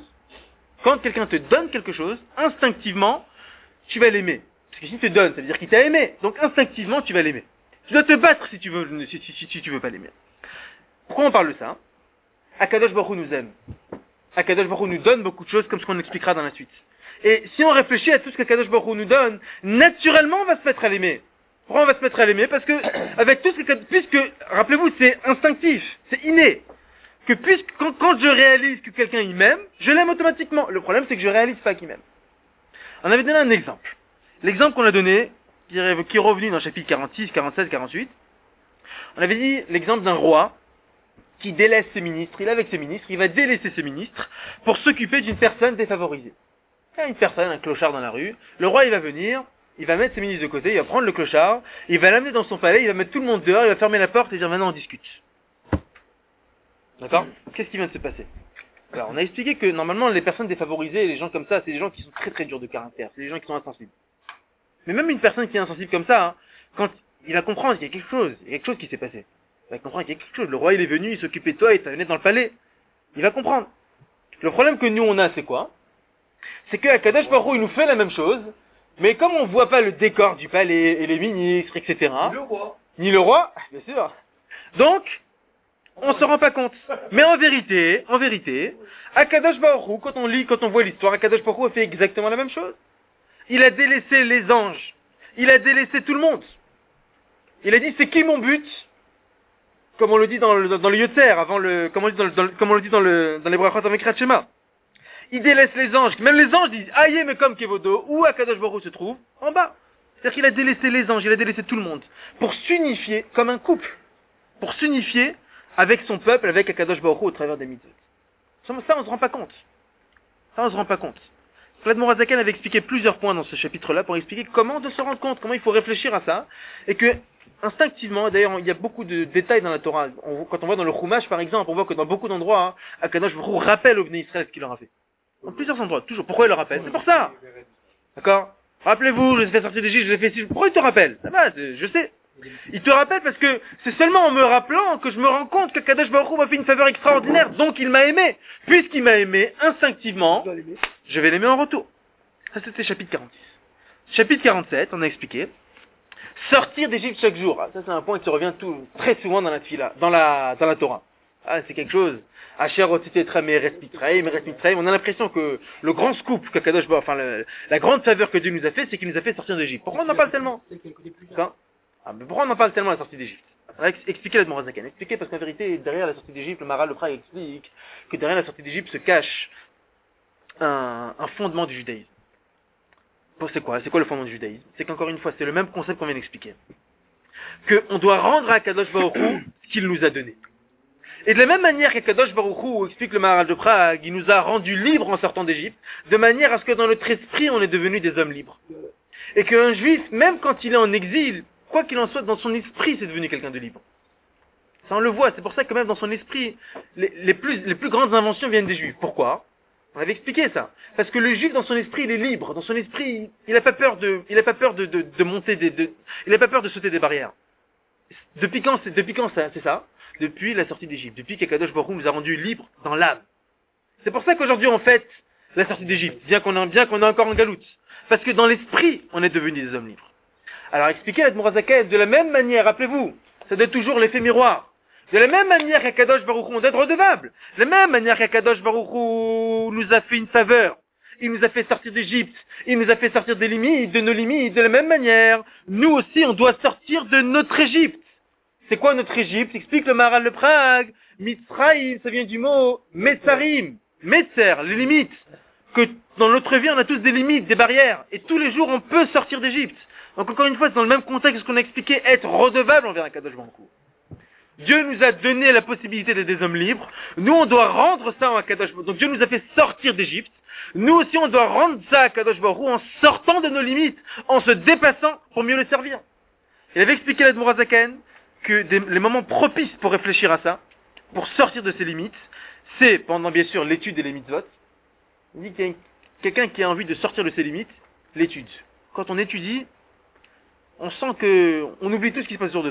instinctivement, tu vas l'aimer. Parce que s'il te donne, ça veut dire qu'il t'a aimé. Donc instinctivement, tu vas l'aimer. Tu dois te battre si tu veux pas l'aimer. Pourquoi on parle de ça? Akadosh Baruch Hu nous aime. Akadosh Baruch Hu nous donne beaucoup de choses, comme ce qu'on expliquera dans la suite. Et si on réfléchit à tout ce qu'Akadosh Baruch Hu nous donne, naturellement on va se mettre à l'aimer. Pourquoi on va se mettre à l'aimer? Parce que, avec tout ce que, puisque, rappelez-vous, c'est instinctif, c'est inné. Que quand je réalise que quelqu'un il m'aime, je l'aime automatiquement. Le problème c'est que je réalise pas qu'il m'aime. On avait donné un exemple. L'exemple qu'on a donné, qui est revenu dans le chapitre 46, 47, 48, on avait dit l'exemple d'un roi qui délaisse ses ministres, il est avec ses ministres, il va délaisser ses ministres pour s'occuper d'une personne défavorisée. Il y a une personne, un clochard dans la rue, le roi il va venir, il va mettre ses ministres de côté, il va prendre le clochard, il va l'amener dans son palais, il va mettre tout le monde dehors, il va fermer la porte et dire maintenant on discute. D'accord? Qu'est-ce qui vient de se passer? Alors on a expliqué que normalement les personnes défavorisées, les gens comme ça, c'est des gens qui sont très très durs de caractère, c'est des gens qui sont insensibles. Mais même une personne qui est insensible comme ça, hein, quand il va comprendre qu'il y a quelque chose qui s'est passé. Il va comprendre qu'il y a quelque chose. Le roi il est venu, il s'occupait de toi, il t'a amené dans le palais. Il va comprendre. Le problème que nous on a, c'est quoi? C'est que Akadosh Baruch Hu, il nous fait la même chose, mais comme on voit pas le décor du palais et les ministres, etc. Ni le roi, bien sûr. Donc, on se rend pas compte. Mais en vérité, Akadosh Baruch Hu, quand on voit l'histoire, Akadosh Baruch Hu a fait exactement la même chose. Il a délaissé les anges. Il a délaissé tout le monde. Il a dit, c'est qui mon but? Comme on le dit dans le Yotzer, comme on le dit dans les brachot avec Kriyat Shema. Il délaisse les anges. Même les anges disent, aïe, mais comme Kevodo, où Akadosh Baruch Hu se trouve? En bas. C'est-à-dire qu'il a délaissé les anges, il a délaissé tout le monde. Pour s'unifier comme un couple. Pour s'unifier avec son peuple, avec Akadosh Baruch Hu au travers des mitzvot. Ça, on se rend pas compte. L'Admor HaZaken avait expliqué plusieurs points dans ce chapitre-là pour expliquer comment de se rendre compte, comment il faut réfléchir à ça, et que, instinctivement, d'ailleurs, il y a beaucoup de détails dans la Torah. Quand on voit dans le Chumash, par exemple, on voit que dans beaucoup d'endroits, Akadosh Baruch Hu rappelle au Bnei Israël ce qu'il leur a fait. Dans plusieurs endroits, toujours. Pourquoi il le rappelle? C'est pour ça. D'accord? Rappelez-vous, je vous ai fait sortir d'Égypte, je vous ai fait ci. Pourquoi il te rappelle? Ça va, je sais. Il te rappelle parce que c'est seulement en me rappelant que je me rends compte que Kadosh Baruch Hu m'a fait une faveur extraordinaire, donc il m'a aimé. Puisqu'il m'a aimé, instinctivement, je vais l'aimer en retour. Ça c'était chapitre 46. Chapitre 47, on a expliqué. Sortir d'Égypte chaque jour. Ça c'est un point qui revient très souvent dans la Tfila, dans la Torah. C'est quelque chose. Asher otite tram et respitraim. On a l'impression que le grand scoop que Kadosh Baruch Hu, la grande faveur que Dieu nous a fait, c'est qu'il nous a fait sortir d'Égypte. Pourquoi on en parle tellement? Mais pourquoi on en parle tellement à la sortie d'Égypte? Expliquez l'Admor HaZaken. Expliquez parce qu'en vérité, derrière la sortie d'Égypte, le Maharal le Prague explique que derrière la sortie d'Égypte se cache un fondement du judaïsme. C'est quoi le fondement du judaïsme? C'est qu'encore une fois, c'est le même concept qu'on vient d'expliquer. Qu'on doit rendre à Kadosh Baruch Hu ce qu'il nous a donné. Et de la même manière qu'Akadosh Baruch Hu, explique le Maharal de Prague, il nous a rendus libres en sortant d'Égypte, de manière à ce que dans notre esprit, on est devenus des hommes libres. Et qu'un juif, même quand il est en exil, quoi qu'il en soit, dans son esprit, c'est devenu quelqu'un de libre. Ça, on le voit. C'est pour ça que même dans son esprit, les plus grandes inventions viennent des juifs. Pourquoi? On avait expliqué ça. Parce que le juif, dans son esprit, il est libre. Dans son esprit, il n'a pas peur de monter il n'a pas peur de sauter des barrières. Depuis quand c'est ça? Depuis la sortie d'Égypte. Depuis qu'Akadosh Baruch Hu nous a rendus libres dans l'âme. C'est pour ça qu'aujourd'hui, on fête la sortie d'Égypte. Bien qu'on est encore en galoute. Parce que dans l'esprit, on est devenus des hommes libres. Alors, expliquez l'Admor HaZaken de la même manière, rappelez-vous, ça donne toujours l'effet miroir. De la même manière qu'Akadosh Baruch Hu, on doit être redevable. De la même manière qu'Akadosh Baruch Hu nous a fait une faveur. Il nous a fait sortir d'Égypte. Il nous a fait sortir des limites, de nos limites. De la même manière, nous aussi, on doit sortir de notre Égypte. C'est quoi notre Égypte? Explique le Maharal de Prague. Mitzrayim, ça vient du mot Metzarim. Metzer, les limites. Que dans notre vie, on a tous des limites, des barrières. Et tous les jours, on peut sortir d'Égypte. Donc encore une fois, c'est dans le même contexte qu'on a expliqué, être redevable envers Akadosh Baruch Hu. Dieu nous a donné la possibilité d'être des hommes libres. Nous, on doit rendre ça à Akadosh Baruch Hu. Donc Dieu nous a fait sortir d'Égypte. Nous aussi, on doit rendre ça à Akadosh Baruch Hu en sortant de nos limites, en se dépassant pour mieux le servir. Il avait expliqué à l'Admor HaZaken que les moments propices pour réfléchir à ça, pour sortir de ses limites, c'est pendant bien sûr l'étude et les mitzvot. Il dit qu'il y a quelqu'un qui a envie de sortir de ses limites, l'étude. Quand on étudie, on sent que on oublie tout ce qui se passe autour de soi.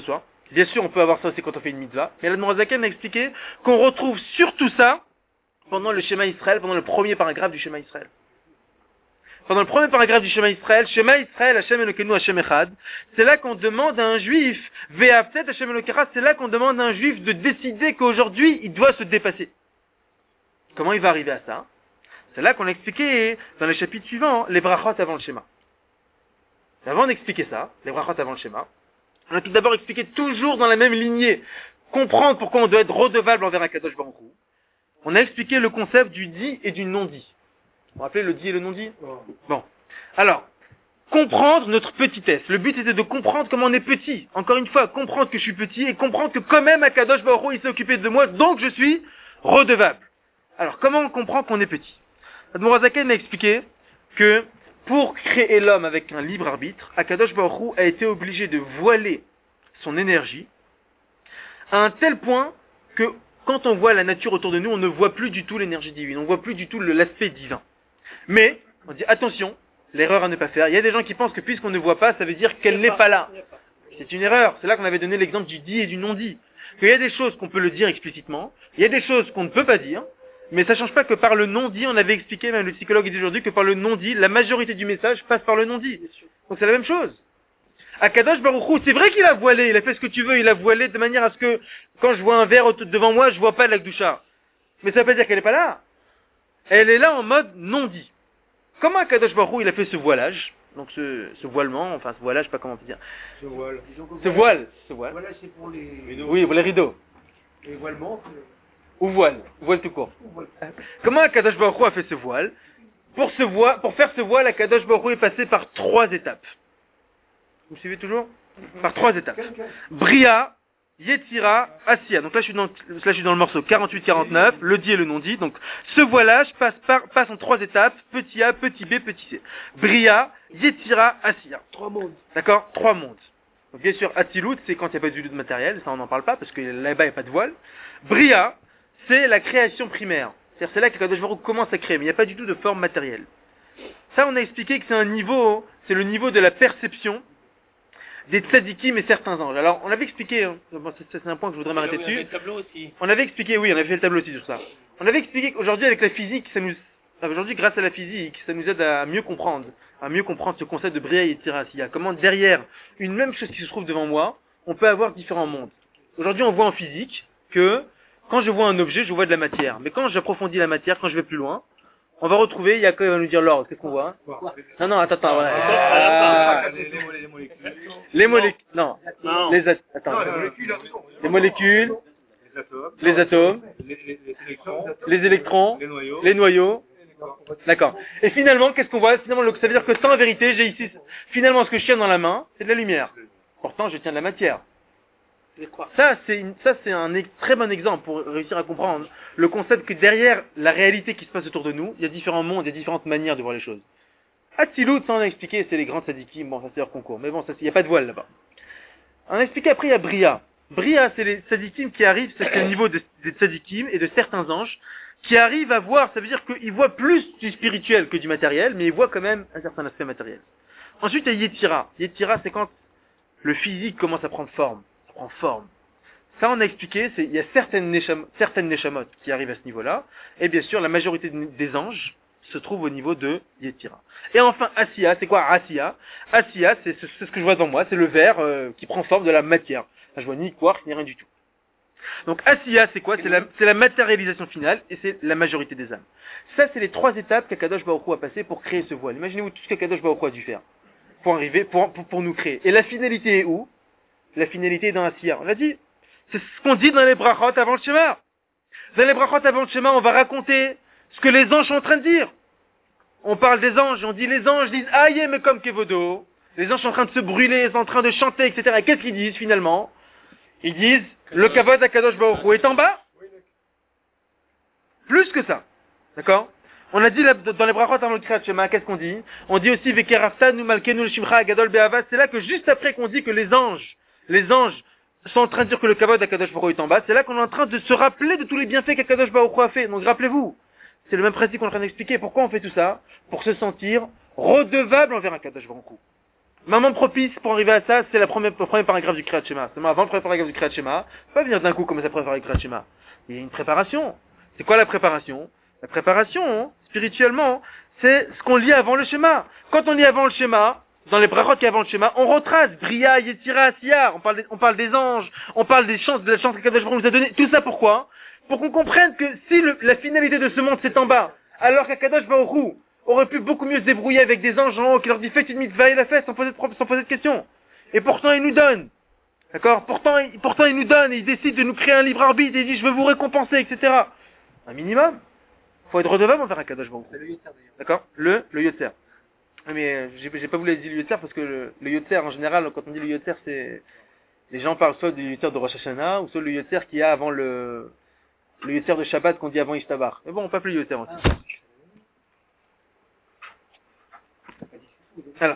Bien sûr, on peut avoir ça aussi quand on fait une mitzvah. Mais l'Admorazaken a expliqué qu'on retrouve surtout ça pendant le Shema Israël, pendant le premier paragraphe du Shema Israël. Pendant le premier paragraphe du Shema Israël, Hashem Elokeinu Hashem Echad, c'est là qu'on demande à un juif, Ve'avtet Hashem Elokecha, c'est là qu'on demande à un juif de décider qu'aujourd'hui, il doit se dépasser. Comment il va arriver à ça? C'est là qu'on a expliqué dans les chapitres suivants, les brachot avant le Shema. Et avant d'expliquer ça, les brachot avant le Shema, on a tout d'abord expliqué toujours dans la même lignée, comprendre pourquoi on doit être redevable envers un Kadosh Baruch Hu. On a expliqué le concept du dit et du non-dit. Vous vous rappelez le dit et le non-dit? Bon. Alors, comprendre notre petitesse. Le but était de comprendre comment on est petit. Encore une fois, comprendre que je suis petit et comprendre que quand même Akadosh Baruch Hu, il s'est occupé de moi, donc je suis redevable. Alors, comment on comprend qu'on est petit? Admorazaken a expliqué que pour créer l'homme avec un libre arbitre, Akadosh Baruch Hu a été obligé de voiler son énergie à un tel point que quand on voit la nature autour de nous, on ne voit plus du tout l'énergie divine, on ne voit plus du tout l'aspect divin. Mais, on dit attention, l'erreur à ne pas faire. Il y a des gens qui pensent que puisqu'on ne voit pas, ça veut dire qu'elle n'est pas là. C'est une erreur. C'est là qu'on avait donné l'exemple du dit et du non-dit. Qu'il y a des choses qu'on peut le dire explicitement, il y a des choses qu'on ne peut pas dire, mais ça ne change pas que par le non-dit, on avait expliqué, même le psychologue dit aujourd'hui, que par le non-dit, la majorité du message passe par le non-dit. Donc c'est la même chose. Akadosh Baruch Hu, c'est vrai qu'il a voilé, il a fait ce que tu veux, il a voilé de manière à ce que, quand je vois un verre devant moi, je vois pas la Gdusha. Mais ça veut pas dire qu'elle est pas là. Elle est là en mode non-dit. Comment Akadosh Baruch Hu, il a fait ce voilage, donc ce voilement, enfin ce voilage, je sais pas comment on peut dire. Ce voile. Ce voile. Voilà, c'est pour les Oui, pour les rideaux. voilements. Ou voile tout court. Comment Akadosh Baruch Hu a fait ce voile? Pour faire ce voile, Akadosh Baruch Hu est passé par 3 étapes. Vous me suivez toujours? Par 3 étapes. Bria, Yetzira, Asiya. Donc là je suis dans le morceau 48-49, le dit et le non-dit. Donc ce voilage passe en 3 étapes, petit A, petit B, petit C. Bria, Yetzira, Asiya. 3 mondes. D'accord? 3 mondes. Donc bien sûr, Atzilut, c'est quand il n'y a pas du tout de matériel, ça on n'en parle pas parce que là-bas il n'y a pas de voile. Bria, c'est la création primaire. C'est-à-dire c'est là que Kadosh Baruch Hu commence à créer, mais il n'y a pas du tout de forme matérielle. Ça on a expliqué que c'est un niveau, c'est le niveau de la perception des tzadikim et certains anges. Alors, on avait expliqué, c'est un point que je voudrais m'arrêter dessus. Le tableau aussi. On avait expliqué, oui, on avait fait le tableau aussi sur ça. On avait expliqué qu'aujourd'hui, avec la physique, aujourd'hui, grâce à la physique, ça nous aide à mieux comprendre ce concept de Bria et Tirasiya. Comment derrière une même chose qui se trouve devant moi, on peut avoir différents mondes. Aujourd'hui, on voit en physique que quand je vois un objet, je vois de la matière. Mais quand j'approfondis la matière, quand je vais plus loin, on va retrouver, il y a quand il va nous dire l'ordre, qu'est-ce qu'on voit? Non, attends, ouais. Les molécules, non. Les molécules, les atomes, les électrons, les noyaux. D'accord. Et finalement, qu'est-ce qu'on voit? Finalement, ça veut dire que ça, en vérité, j'ai ici, finalement, ce que je tiens dans la main, c'est de la lumière. Pourtant, je tiens de la matière. Ça, c'est un très bon exemple pour réussir à comprendre le concept que derrière la réalité qui se passe autour de nous, il y a différents mondes, il y a différentes manières de voir les choses. Atzilut, ça on a expliqué, c'est les grands tzadikim, bon ça c'est leur concours, mais bon, il n'y a pas de voile là-bas. On a expliqué après, il y a Bria. Bria, c'est les tzadikim qui arrivent, c'est le niveau des tzadikim et de certains anges, qui arrivent à voir, ça veut dire qu'ils voient plus du spirituel que du matériel, mais ils voient quand même un certain aspect matériel. Ensuite, il y a Yetzira. Yetzira, c'est quand le physique commence à prendre forme. En forme. Ça, on a expliqué, il y a certaines neshamot qui arrivent à ce niveau-là, et bien sûr, la majorité des anges se trouvent au niveau de Yetzira. Et enfin, Asiya, c'est quoi Asiya? Asiya, c'est ce que je vois devant moi, c'est le verre qui prend forme de la matière. Là, je vois ni quark, ni rien du tout. Donc, Asiya, c'est quoi? C'est la matérialisation finale, et c'est la majorité des âmes. Ça, c'est les 3 étapes qu'Akadosh Baruch Hu a passées pour créer ce voile. Imaginez-vous tout ce qu'Akadosh Baruch Hu a dû faire pour arriver, pour nous créer. Et la finalité est où? La finalité est dans Asiya. On a dit, c'est ce qu'on dit dans les brachot avant le Shema. Dans les brachot avant le Shema, on va raconter ce que les anges sont en train de dire. On parle des anges, on dit les anges disent aïe mais comme Kevodo. Les anges sont en train de se brûler, ils sont en train de chanter, etc. Et qu'est-ce qu'ils disent finalement? Ils disent le Kavod Akadosh Baruch Hu est en bas. Plus que ça. D'accord? On a dit dans les brachot avant le Kriyat Shema, qu'est-ce qu'on dit? On dit aussi Vekerafta nu malkenu l'shimcha agadol be'ava. C'est là que juste après qu'on dit que les anges sont en train de dire que le Kavod d'Akadosh Baruch Hu est en bas, c'est là qu'on est en train de se rappeler de tous les bienfaits qu'Akadosh Baruch Hu a fait. Donc rappelez-vous, c'est le même principe qu'on est en train d'expliquer. Pourquoi on fait tout ça? Pour se sentir redevable envers Akadosh Baruch Hu. Moment propice pour arriver à ça, c'est le premier paragraphe du Kriyat Shema. Seulement avant le premier paragraphe du Kriyat Shema, pas venir d'un coup commencer à préparer le Kriyat Shema. Il y a une préparation. C'est quoi la préparation? La préparation, spirituellement, c'est ce qu'on lit avant le schéma. Quand on lit avant le schéma, dans les brachot qui avant le schéma, on retrace Bria, Yetzira, Asiyar, on parle des anges, on parle des chances, de la chance que Kadosh Baruch Hu nous a donnée. Tout ça pourquoi? Pour qu'on comprenne que si la finalité de ce monde c'est en bas, alors qu'Akadosh Baruch Hu aurait pu beaucoup mieux se débrouiller avec des anges en haut qui leur dit faites une mitzvah et la fait sans poser de questions. Et pourtant il nous donne. D'accord? Pourtant il nous donne et il décide de nous créer un libre arbitre et il dit je veux vous récompenser, etc. Un minimum. Faut être redevable envers Akadosh Baruch Hu. C'est le Yotzer d'ailleurs. D'accord? Le Yotzer. Mais j'ai pas voulu dire le Yotzer parce que le Yotzer en général, quand on dit le Yotzer, c'est les gens parlent soit du Yotzer de Rosh Hashanah ou soit le Yotzer qu'il y a avant le Yotzer de Shabbat qu'on dit avant Ishtabar. Mais bon, on peut appeler le Yotzer aussi. Alors.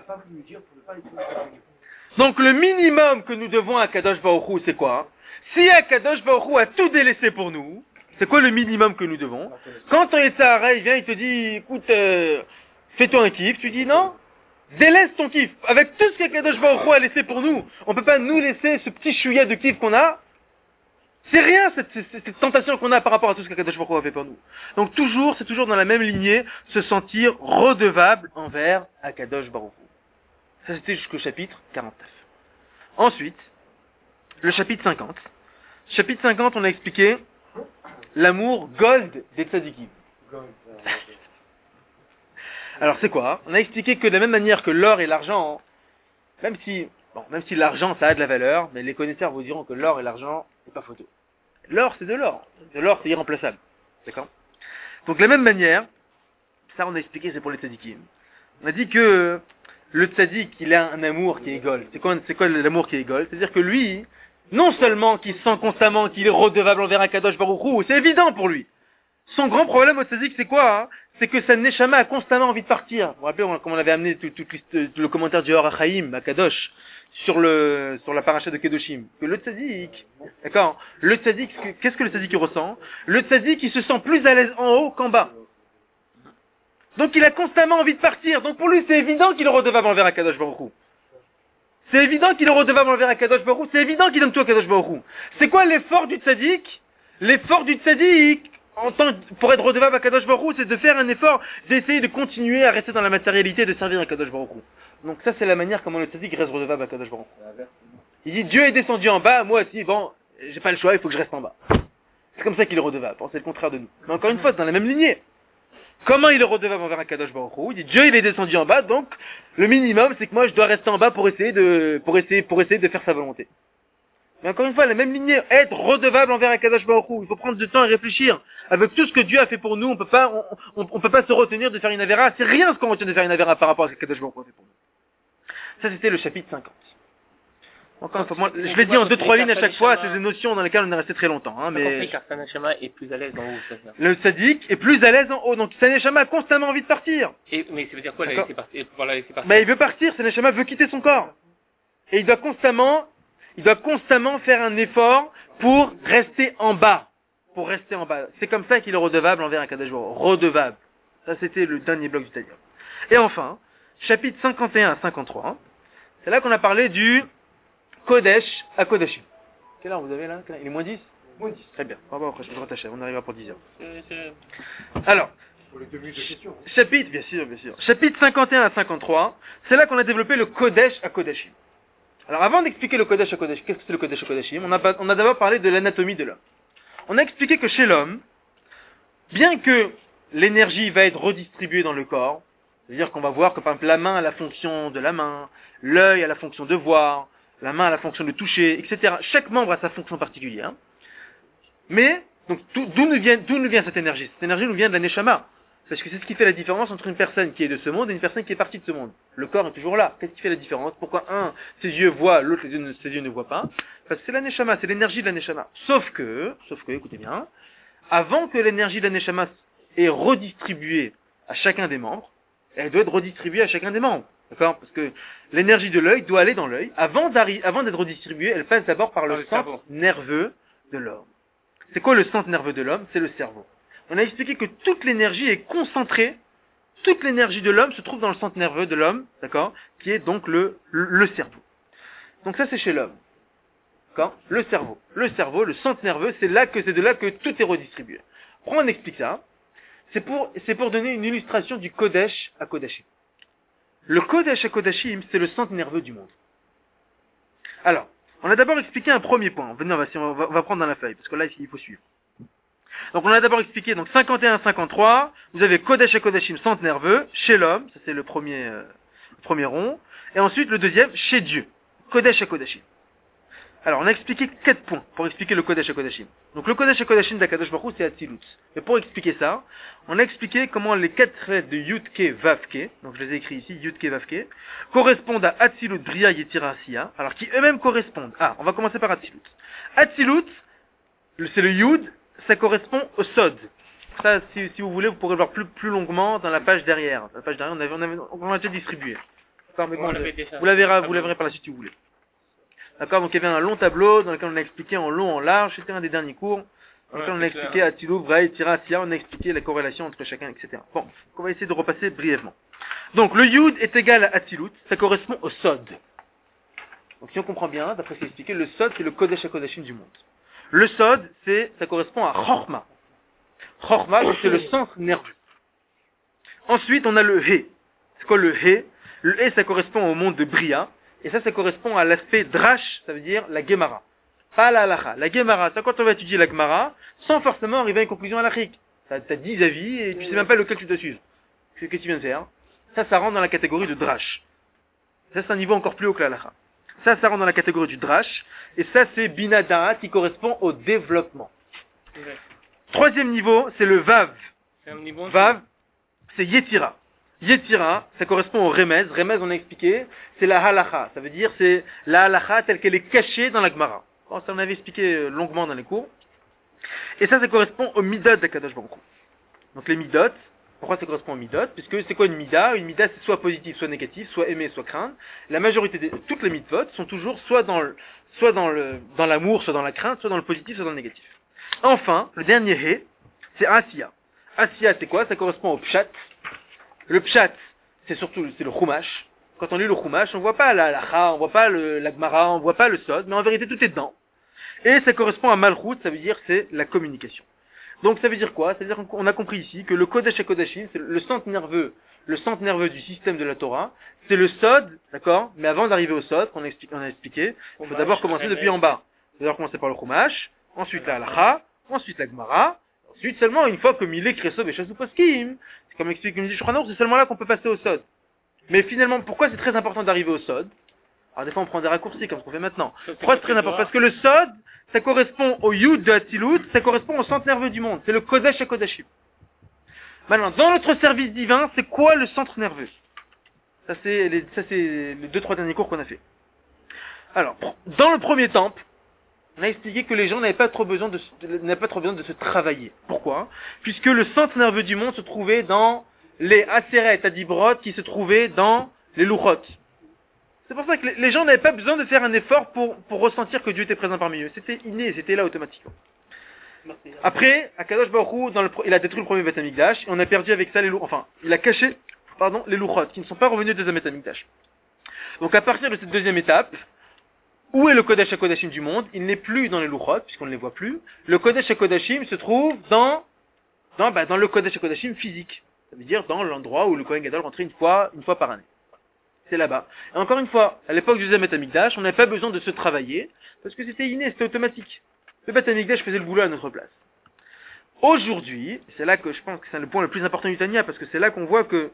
Donc le minimum que nous devons à Kadosh Baruch Hu, c'est quoi? Si Kadosh Baruch Hu a tout délaissé pour nous, c'est quoi le minimum que nous devons? Quand ton Yetzirah il vient, il te dit, écoute, fais-toi un kiff, tu dis non, délaisse ton kiff. Avec tout ce que Kadosh Baruch Hu a laissé pour nous, on peut pas nous laisser ce petit chouïa de kiff qu'on a. C'est rien cette tentation qu'on a par rapport à tout ce que Kadosh Baruch Hu a fait pour nous. Donc c'est toujours dans la même lignée, se sentir redevable envers Akadosh Baruch Hu. Ça c'était jusqu'au chapitre 49. Ensuite, le chapitre 50. Chapitre 50, on a expliqué l'amour gold des tzadikim. Alors c'est quoi? On a expliqué que de la même manière que l'or et l'argent, même si l'argent ça a de la valeur, mais les connaisseurs vous diront que l'or et l'argent, c'est pas photo. L'or c'est de l'or. De l'or c'est irremplaçable. D'accord? Donc de la même manière, ça on a expliqué, c'est pour les tzadikim. On a dit que le tzadik, il a un amour qui est gold. C'est quoi l'amour qui est gold? C'est-à-dire que lui, non seulement qu'il sent constamment qu'il est redevable envers Akadosh Baruch Hu, c'est évident pour lui. Son grand problème au tzadik, c'est quoi? Hein? C'est que sa neshama a constamment envie de partir. Vous vous rappelez, comme on avait amené tout le commentaire du Or HaChaim, à Kadosh, sur la paracha de Kedoshim. Que le tzadik, d'accord? Le tzadik, qu'est-ce que le tzadik ressent? Le tzadik, il se sent plus à l'aise en haut qu'en bas. Donc il a constamment envie de partir. Donc pour lui, c'est évident qu'il est redevable envers Akadosh Baruch Hu. C'est évident qu'il est redevable envers Akadosh Baruch Hu. C'est évident qu'il donne tout à Akadosh Baruch Hu. C'est quoi l'effort du tzaddik? L'effort du tzaddik, pour être redevable à Kadosh Baruch Hu, c'est de faire un effort, d'essayer de continuer à rester dans la matérialité et de servir à Kadosh Baruch Hu. Donc ça, c'est la manière comment le tzaddik reste redevable à Kadosh Baruch Hu. Il dit, Dieu est descendu en bas, moi aussi, bon, j'ai pas le choix, il faut que je reste en bas. C'est comme ça qu'il est redevable. Bon, c'est le contraire de nous. Mais encore une fois, c'est dans la même lignée. Comment il est redevable envers Kadosh Baruch Hu? Il dit, Dieu, il est descendu en bas, donc le minimum, c'est que moi, je dois rester en bas pour essayer de faire sa volonté. Mais encore une fois, la même lignée, être redevable envers Akadosh Baruch Hu. Il faut prendre du temps et réfléchir. Avec tout ce que Dieu a fait pour nous, on peut pas se retenir de faire une avéra. C'est rien ce qu'on retient de faire une avéra par rapport à ce qu'Akadosh Baruch Hu a fait pour nous. Ça, c'était le chapitre 50. Encore une fois, je l'ai dit en 2-3 lignes à chaque fois, c'est des notions dans lesquelles on est resté très longtemps, hein, mais. Car sa neshama est plus à l'aise en haut, c'est ça. Le tzaddik est plus à l'aise en haut, donc sa neshama a constamment envie de partir. Mais ça veut dire quoi, la laisser partir? Il veut partir, sa neshama veut quitter son corps. Et il doit constamment faire un effort pour rester en bas. C'est comme ça qu'il est redevable envers un Kadosh Baruch Hu. Redevable. Ça, c'était le dernier bloc du Tanya. Et enfin, chapitre 51 à 53, c'est là qu'on a parlé du Kodesh à Kodashim. Quelle heure vous avez là? Il est moins 10? Moins 10. Très bien. On arrivera pour 10 heures. Alors, Pour les 2 minutes de questions. chapitre, bien sûr. Chapitre 51 à 53, c'est là qu'on a développé le Kodesh à Kodashim. Alors avant d'expliquer le Kodesh à Kodashim, qu'est-ce que c'est le Kodesh à Kodashim? On a d'abord parlé de l'anatomie de l'homme. On a expliqué que chez l'homme, bien que l'énergie va être redistribuée dans le corps, c'est-à-dire qu'on va voir que par exemple la main a la fonction de la main, l'œil a la fonction de voir, la main a la fonction de toucher, etc. Chaque membre a sa fonction particulière. Mais, donc, d'où nous vient cette énergie? Cette énergie nous vient de la Neshama. Parce que c'est ce qui fait la différence entre une personne qui est de ce monde et une personne qui est partie de ce monde. Le corps est toujours là. Qu'est-ce qui fait la différence? Pourquoi ses yeux voient, l'autre, ses yeux ne voient pas? Parce que c'est la Neshama, c'est l'énergie de la Neshama. Sauf que, écoutez bien, avant que l'énergie de la Neshama est redistribuée à chacun des membres, elle doit être redistribuée à chacun des membres. D'accord? Parce que l'énergie de l'œil doit aller dans l'œil. Avant d'être redistribuée, elle passe d'abord par le centre nerveux de l'homme. C'est quoi le centre nerveux de l'homme? C'est le cerveau. On a expliqué que toute l'énergie est concentrée toute l'énergie de l'homme se trouve dans le centre nerveux de l'homme, d'accord, qui est donc le cerveau. Donc ça c'est chez l'homme. D'accord? Le cerveau, le centre nerveux, c'est de là que tout est redistribué. Pourquoi on explique ça? C'est pour donner une illustration du Kodesh à Kodashim. Le Kodesh à Kodashim, c'est le centre nerveux du monde. Alors, on a d'abord expliqué un premier point. Venez, on va prendre dans la feuille, parce que là, il faut suivre. Donc, on a d'abord expliqué, donc 51-53, vous avez Kodesh à Kodashim, centre nerveux, chez l'homme, ça c'est le premier rond, et ensuite le deuxième, chez Dieu, Kodesh à Kodashim. Alors, on a expliqué 4 points pour expliquer le Kodesh HaKodashim. Donc, le Kodesh HaKodashim d'Akadosh Baruch Hu, c'est Atzilut. Mais pour expliquer ça, on a expliqué comment les 4 lettres de Yud-Ke, Vav-Ke, donc je les ai écrits ici, Yud-Ke, Vav-Ke, correspondent à Atzilut, Bria, Yetzira, Asiya, alors qui eux-mêmes correspondent. On va commencer par Atzilut. Atzilut, c'est le Yud, ça correspond au Sod. Ça, si vous voulez, vous pourrez le voir plus longuement dans la page derrière. Dans la page derrière, on l'a déjà distribué. D'accord, mais bon, vous la verrez par la suite si vous voulez. D'accord, donc il y avait un long tableau dans lequel on a expliqué en long, en large, c'était un des derniers cours, dans lequel on a expliqué Atilou, Vraï, Tira, Sia, on a expliqué la corrélation entre chacun, etc. Bon, on va essayer de repasser brièvement. Donc le Yud est égal à Atilut, ça correspond au Sod. Donc si on comprend bien, d'après ce qui est expliqué, le Sod c'est le Kodesh HaKodashim du monde. Le Sod, ça correspond à Chorma. Chorma, c'est le sens nerveux. Ensuite, on a le He. C'est quoi le He? Le He, ça correspond au monde de Bria. Et ça correspond à l'aspect drash, ça veut dire la Gemara. Pas la halacha. La Gemara, c'est quand on va étudier la Gemara, sans forcément arriver à une conclusion halachique. T'as 10 avis et tu sais même pas lequel tu dois suivre. C'est ce que tu viens de faire. Ça rentre dans la catégorie de drash. Ça, c'est un niveau encore plus haut que la halacha. Ça rentre dans la catégorie du drash. Et ça, c'est binadaat qui correspond au développement. Troisième niveau, c'est le vav. Vav, c'est yetira. Yetira, ça correspond au remez. Remez, on a expliqué, c'est la halacha. Ça veut dire, c'est la halacha telle qu'elle est cachée dans la Gemara. Bon, ça on avait expliqué longuement dans les cours. Et ça correspond au midot d'Akadosh Baruch Hu. Donc les midot, pourquoi ça correspond au midot? Puisque c'est quoi une mida? Une mida, c'est soit positive, soit négative, soit aimer, soit craindre. La majorité toutes les mitzvot sont toujours soit dans l'amour, soit dans la crainte, soit dans le positif, soit dans le négatif. Enfin, le dernier he, c'est asiya. Asiya, c'est quoi? Ça correspond au pshat. Le pshat, c'est le chumash. Quand on lit le chumash, on voit pas la halacha, on voit pas la gemara, on voit pas le sod, mais en vérité tout est dedans. Et ça correspond à malchut, ça veut dire c'est la communication. Donc ça veut dire quoi? Ça veut dire qu'on a compris ici que le Kodesh HaKodashim, c'est le centre nerveux du système de la Torah, c'est le sod, d'accord? Mais avant d'arriver au sod, on a expliqué, il faut d'abord commencer depuis en bas. Il faut d'abord commencer par le chumash, ensuite la halacha, ensuite la gemara, ensuite seulement une fois que Milé, Kresov et Chasou Poskim, c'est comme explique Midi Shulchan Aruch, c'est seulement là qu'on peut passer au sod. Mais finalement, pourquoi c'est très important d'arriver au sod? Alors des fois on prend des raccourcis comme ce qu'on fait maintenant. Pourquoi c'est très important? Parce que le sod, ça correspond au Yud de Hatzilut, ça correspond au centre nerveux du monde. C'est le Kodesh HaKodashim. Maintenant, dans notre service divin, c'est quoi le centre nerveux? Ça c'est les 2-3 derniers cours qu'on a fait. Alors, dans le premier temple, on a expliqué que les gens n'avaient pas trop besoin de se travailler. Pourquoi? Puisque le centre nerveux du monde se trouvait dans les Aseret Adibrot qui se trouvaient dans les Luchot. C'est pour ça que les gens n'avaient pas besoin de faire un effort pour ressentir que Dieu était présent parmi eux. C'était inné, c'était là automatiquement. Après, Akadosh Baruch Hu, il a détruit le premier Beth Amikdash, et on a perdu avec ça il a caché, les Luchot, qui ne sont pas revenus au deuxième Beth Amikdash. Donc à partir de cette deuxième étape, où est le Kodesh HaKodashim du monde? Il n'est plus dans les Luchot, puisqu'on ne les voit plus. Le Kodesh HaKodashim se trouve dans le Kodesh HaKodashim physique. Ça veut dire dans l'endroit où le Kohen Gadol rentrait une fois par année. C'est là-bas. Et encore une fois, à l'époque du deuxième Beth Amikdash, on n'avait pas besoin de se travailler, parce que c'était inné, c'était automatique. Le Beth Amikdash faisait le boulot à notre place. Aujourd'hui, c'est là que je pense que c'est le point le plus important du Tanya, parce que c'est là qu'on voit que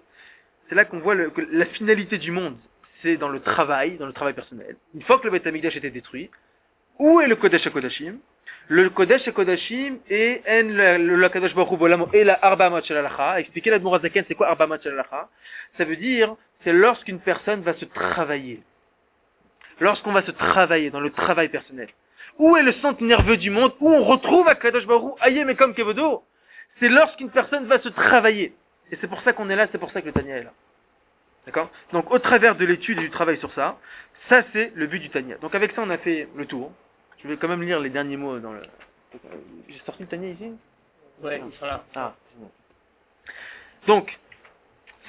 la finalité du monde, c'est dans le travail personnel. Une fois que le Beth Amikdash était détruit, où est le Kodesh HaKodashim? Le Kodesh HaKodashim et le Kadosh Baruch Hu Bolamo et la Arba Amot Shel Halacha. Expliquer la Admor HaZaken, c'est quoi Arba Amot Shel Halacha? Ça veut dire, c'est lorsqu'une personne va se travailler. Lorsqu'on va se travailler dans le travail personnel. Où est le centre nerveux du monde? Où on retrouve à Kadosh Baruch Hu Ayem et comme Kevodo? C'est lorsqu'une personne va se travailler. Et c'est pour ça qu'on est là, c'est pour ça que le Tanya est là. D'accord? Donc, au travers de l'étude et du travail sur ça c'est le but du Tanya. Donc, avec ça, on a fait le tour. Je vais quand même lire les derniers mots dans le... J'ai sorti le Tanya ici? Ouais, ils sont là. Ah, c'est bon. Donc,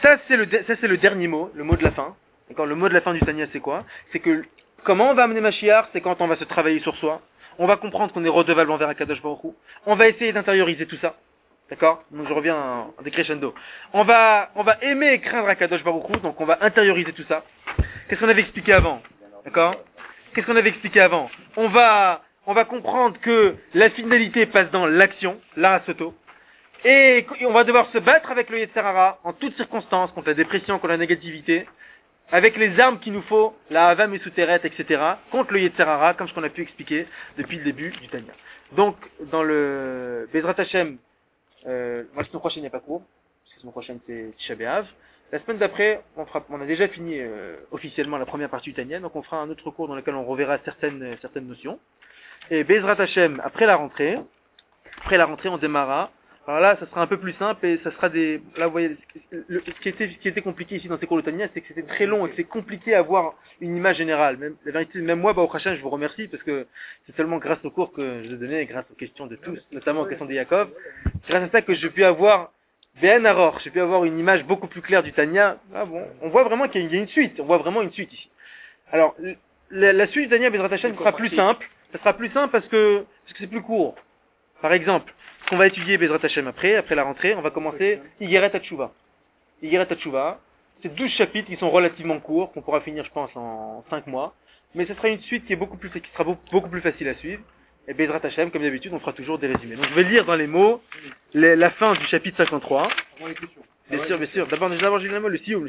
ça c'est le dernier mot, le mot de la fin. D'accord, le mot de la fin du Tanya c'est quoi? C'est que comment on va amener Mashiach? C'est quand on va se travailler sur soi. On va comprendre qu'on est redevable envers Akadosh Baruch Hu. On va essayer d'intérioriser tout ça. D'accord? Donc je reviens en décrescendo. On va aimer et craindre Akadosh Baruch Hu, donc on va intérioriser tout ça. Qu'est-ce qu'on avait expliqué avant? D'accord? Qu'est-ce qu'on avait expliqué avant? On va comprendre que la finalité passe dans l'action, l'arasoto. Et on va devoir se battre avec le Yetzer Hara en toutes circonstances, contre la dépression, contre la négativité, avec les armes qu'il nous faut, la Hava Mesuteret, etc., contre le Yetzer Hara, comme ce qu'on a pu expliquer depuis le début du Tanya. Donc, dans le Bezrat Hashem, la semaine prochaine il n'y a pas cours, parce que la semaine prochaine c'est Tisha B'Av. La semaine d'après, on a déjà fini officiellement la première partie du Tanya, donc on fera un autre cours dans lequel on reverra certaines notions. Et Bezrat Hashem, après la rentrée, on démarrera. Alors là, ça sera un peu plus simple et ça sera là, vous voyez, ce qui était compliqué ici dans ces cours de Tanya, c'est que c'était très long et que c'est compliqué à avoir une image générale. La vérité, même moi, au Hachem, je vous remercie parce que c'est seulement grâce au cours que je donnais et grâce aux questions de tous, notamment aux questions de Yaakov, c'est grâce à ça que j'ai pu avoir Ben Aror, j'ai pu avoir une image beaucoup plus claire du Tanya. Ah bon, on voit vraiment qu'il y a une suite, on voit vraiment une suite ici. Alors, la suite du Tanya, Bezrat Hashem, sera plus simple. Ça sera plus simple parce que c'est plus court. Par exemple, ce qu'on va étudier Bezrat Hashem après la rentrée, on va commencer Igeret HaTshuva. Igeret HaTshuva, c'est 12 chapitres qui sont relativement courts, qu'on pourra finir, je pense, en 5 mois. Mais ce sera une suite qui sera beaucoup plus facile à suivre. Et Bezrat Hashem, comme d'habitude, on fera toujours des résumés. Donc je vais lire dans les mots la fin du chapitre 53. Bien sûr. D'abord, j'ai le mot, le sioum.